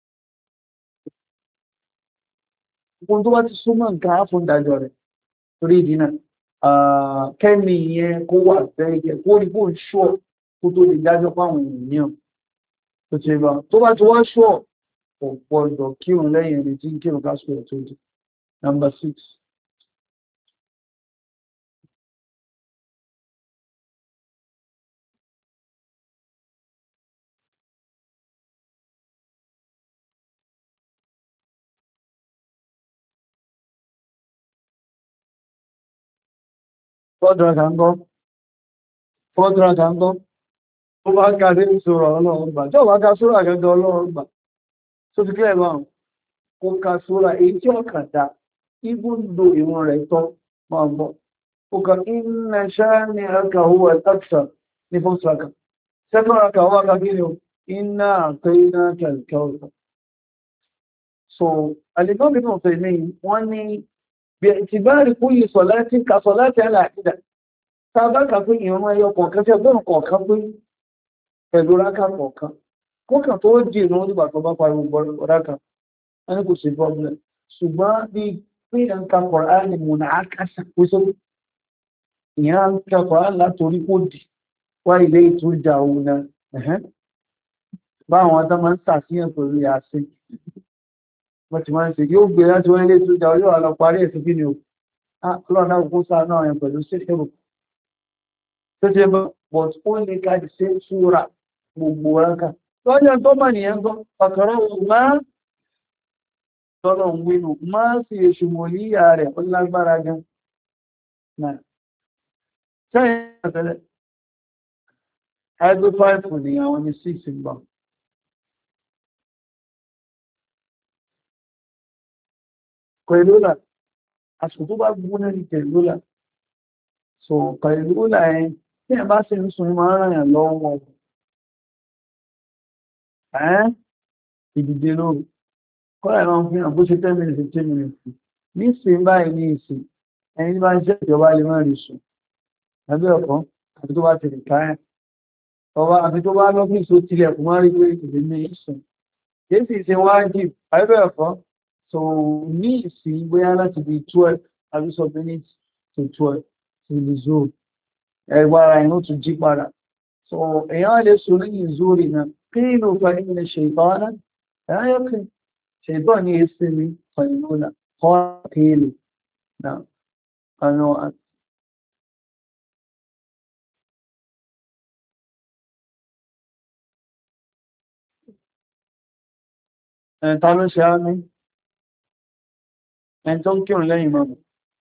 gbogbo tó wá ti súnmọ́ nǹkan á fún ìdájọ́ rẹ̀ torí ìdínà kẹ́mi yẹn kó wà bẹ́ẹ̀ jẹ́ kó rí bó ń ṣọ́ kó tó lè dájọ́ fáwọn ènìyàn tó ti bá tó bá ti wá ṣọ́ ọ̀pọ̀lọpọ̀ kírun lẹ́yìn ẹni tí ń kírun kásìkò ẹ̀ tó dì. Number six. Fọ́dúrà kàńgọ́. Fọ́dúrà kàńgọ́. Ó bá ká sí ìṣòro ọlọ́run gbà. Tí ó bá ká sórà gẹ́gẹ́ ọlọ́run gbà. Tó ti kílẹ̀ máa kó ká sórà èyí tí ọkàn dá. Even though ìwọ̀n rẹ̀ tọ́ máa bọ̀. Ó kà inna shani'aka huwa al-abtar ní fọ́sùrákà. Sẹ́kọ̀ọ́rákà wá ká kí ni o? Inna a'tainaka al-kawthar. So, al-Imam Ibn Taymiyyah wọ́n ní باعتبار كل صلاة كصلاة على عقيدة sábàkà pé ìran ẹyọ kọ̀ọ̀kan tí ọgbọ́n kọ̀ọ̀kan pé pẹ̀lú rákà kọ̀ọ̀kan kọ́kàn tó dì ìran nígbà tó bá pariwo rákà wọ́n ní kò sí problem ṣùgbọ́n bí pé ẹ̀ǹkà kọ̀ọ̀rán ni mò ń àkàṣà pé sórí ìyẹn ń ka kọ̀ọ̀rán látorí kó dì wá ilé ìtújà òun náà báwọn adá máa ń ṣàfihàn pẹ̀lú àṣẹ wọ́n ti máa ń ṣe yóò gbé láti wọ́n ilé ìtújà yóò wà lọ parí ẹ̀sùn kí ni o ọlọ́run náà kó sáà náà yẹn pẹ̀lú ṣẹ́ṣẹ́rù tó ṣe bọ́ but ó lè ká ṣe ṣúra gbogbo ránkà lọ́jọ́ tó mọ̀ nìyẹn gbọ́ ọ̀kọ̀rọ̀ máa tọ́lọ̀ ń wínú máa sì èṣù mọ̀ níyà rẹ̀ ó lágbára gan náà sẹ́yìn àtẹ́lẹ̀ ẹgbẹ́ fáìfù ni àwọn ní six gbọ́n pẹ̀lúlà àsìkò tó bá gbóná ní pẹ̀lúlà so pẹ̀lúlà ẹ̀ tí ẹ̀ bá sì ń sun máa ràn yàn lọ́wọ́ ẹ́ ìdìde lóru kọ́lá ìmọ̀ fi hàn bó ṣe ten minutes fifteen minutes ní ìsìn báyìí ní ìsìn ẹni bá ń ṣe ìjọba lè má rí sùn àbí ọ̀kan àti tó bá ti rìn káyà ọba àti tó bá lọ́fíìsì ó tilẹ̀ kò má rí pé ìdè ní ìsìn kìí sì ṣe wájib àbí ọ̀kan so ní ìsìn bóyá láti di twelve àbí sọ minutes to twelve to the zone ẹgbẹ́ ara inú tún jí padà so èèyàn lè sùn ní ìzúrì náà kí ló fa ìmìnà ṣe ìbáná ẹ̀yọ́kì ṣe ìbọn ní èsì mi fàìlúnà kọ́ kéèlè náà ọ̀nà àti ẹ̀ta ló ṣe á ní ẹni tó ń kírun lẹ́yìn mọ́mù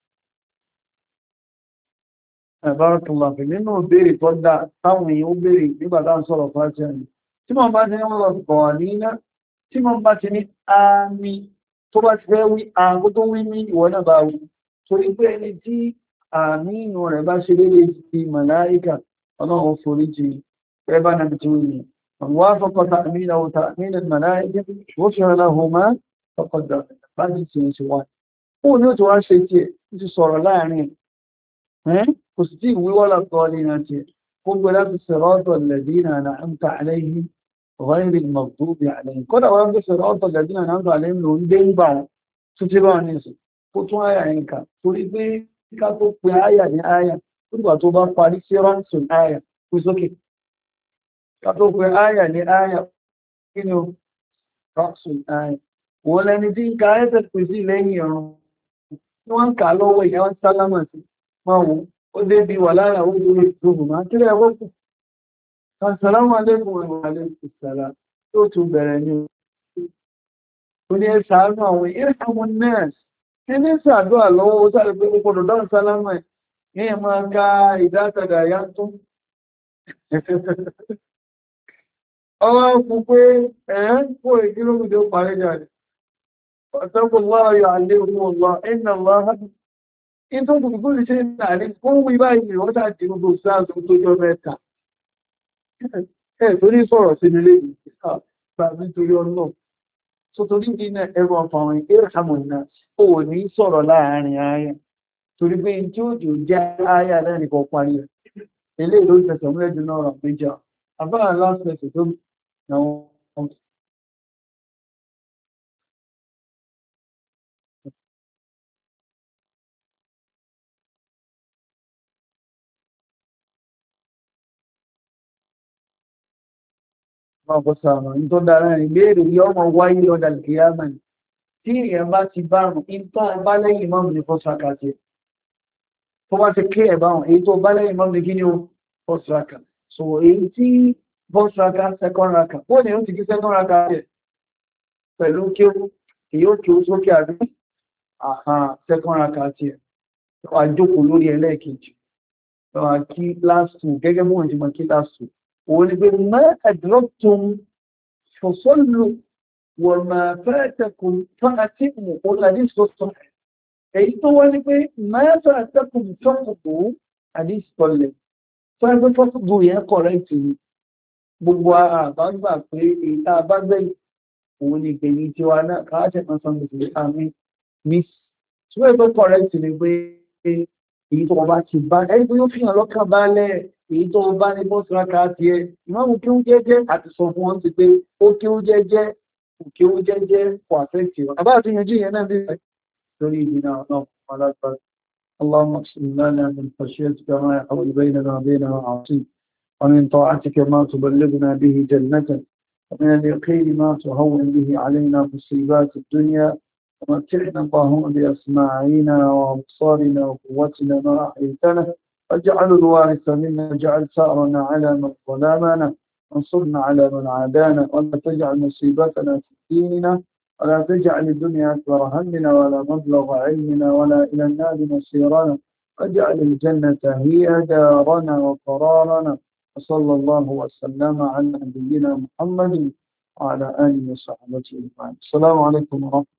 ẹ̀bárakùnláfẹ̀ nínú ìbéèrè tó dá táwọn èèyàn ó béèrè nígbàtá ń sọ̀rọ̀ fàájẹ́ ni tí wọ́n bá ti ní wọ́n lọ bọ̀ ní iná tí wọ́n bá ti ní àmì tó bá ti fẹ́ wí àgó tó wí ní ìwọ náà bá wí torí pé ẹni tí àmì inú rẹ̀ bá ṣe léde ti màláíkà ọlọ́run forí jì ẹ bá nàbí tí wọ́n yìí wọ́n á fọ́kọ̀ ta àmì ìnáwó ta àmì ìnáwó màláíkà wọ́n fi hàn láhùn má fọ́kọ̀ dà láti ti ṣe wá ó ní ó ti wá ṣe tiẹ̀ ó ti sọ̀rọ̀ láàrin ẹ̀ kò sì tí ìwíwọ́ lọ́tọ́ ní àti gbogbo láti sọ̀rọ̀tọ̀ lẹ́dínà na ń ta àlẹ́yìn ọ̀rẹ́rì mọ̀gbóbi àlẹ́yìn kọ́dà wọ́n gbé sọ̀rọ̀tọ̀ lẹ́dínà na ń ta àlẹ́yìn ló ń dé ń bà wọn tó tí bá wọn ní ìsìn kó tún àyà yẹn kà torí pé ká tó pe àyà ní àyà ó dìgbà tó bá parí sí ránṣùn àyà kú sókè ká tó pe àyà ní àyà kí ni ó ránṣùn àyà wọn lẹni tí ń ka ẹsẹ̀ pè sí lẹ́yìn ọ̀run tí wọ́n ń kà lọ́wọ́ ìyá wọn sálámà sí máa wò ó débi wà lára ó lórí ìgbòho máa kílẹ̀ ẹwọ́ kù assalamu alaikum wa alaikum salam tó tún bẹ̀rẹ̀ ní o ní ẹ̀sà àánú àwọn ìrìnàmù nẹ́ẹ̀sì kí ní sàdúrà lọ́wọ́ ó sáré pé ó kọ̀dọ̀ dáhùn sálámà ẹ̀ yẹn máa ka ìdátàdà yá tó ọwọ́ fún pé ẹ̀ ń kó ìkílógún ó parí jáde ọ̀tọ́kùn lọ́ọ̀yọ̀ àlé òun ọ̀lọ́ ẹ̀nà lọ́hàn in tó kùkù lè ṣe ìrìnàrí fún wí báyìí wọ́n tàbí gbogbo sáàtò tó jọ mẹ́ta ẹ̀ tó ní sọ̀rọ̀ sí nílé ìgbàmí torí ọlọ́ so torí dínà ẹrù ọ̀fàwọn ìrìnàmù náà ó ní sọ̀rọ̀ láàárín ayá torí pé tí ó jò jẹ́ ayá lẹ́nìkan parí rẹ̀ ilé ìlú ìfẹsẹ̀ múlẹ̀dù náà rà méjà àbára lásìkò tó náà ọkọ̀ sàmà ní tó dára ní léèrè yọ ọmọ wáyé lọ́dà kìíyàmà ní tí èèyàn bá ti bá rùn in tó bá lẹ́yìn mọ́mù ní fọ́sàkà tí tó bá ti kí ẹ̀bá wọn èyí tó bá lẹ́yìn mọ́mù ní kí ní fọ́sàkà so èyí tí fọ́sàkà second raka ó ní ó ti kí second raka rẹ̀ pẹ̀lú kí ó èyí ó kí ó sókè àbí àhàn second raka tí ẹ̀ wà jókòó lórí ẹlẹ́ẹ̀kejì wà kí last two gẹ́gẹ́ bí wọ́n ti mọ̀ kí last two ولما أدركتم فصلوا وما فاتكم فأتموا والحديث الصحيح èyí tó wá ní pé máa fẹ́ àtẹ́kùn fọ́kùnkù àdíṣọ́lẹ̀ tó ẹgbẹ́ fọ́kùnkù yẹn kọ̀rẹ́tì ni gbogbo àbágbà pé èyí tá a bá gbẹ̀yìn òun ni ìgbẹ̀yìn tí wa náà káàṣẹ̀ kan san gbèsè àmì miss tó ẹgbẹ́ kọ̀rẹ́tì ni pé èyí tó bá ti bá ẹni tó yóò fi hàn lọ́kàn balẹ̀ èyí tó bá ní bọ́sùrákà ti ẹ ìmáàmù kí ó jẹ́jẹ́ àti sọ fún wọn ti pé ó kí ó jẹ́jẹ́ kí ó jẹ́jẹ́ kò àfẹ́kì wọn àbá àti yanjú yẹn náà bí i lórí ìdínà náà alágbára اللهم اقسم لنا من خشيتك ما يحول بيننا وبين معاصيك ومن طاعتك ما تبلغنا به جنتك ومن اليقين ما تهون به علينا مصيبات الدنيا ومتعنا اللهم بأسماعنا وأبصارنا وقوتنا ما أحييتنا واجعل الوارث منا واجعل ثأرنا على من ظلمنا وانصرنا على من عادانا ولا تجعل مصيبتنا في ديننا ولا تجعل الدنيا أكبر همنا ولا مبلغ علمنا ولا إلى النار مصيرنا واجعل الجنة هي دارنا وقرارنا وصلى الله وسلم على نبينا محمد وعلى آله وصحبه أجمعين السلام عليكم ورحمة الله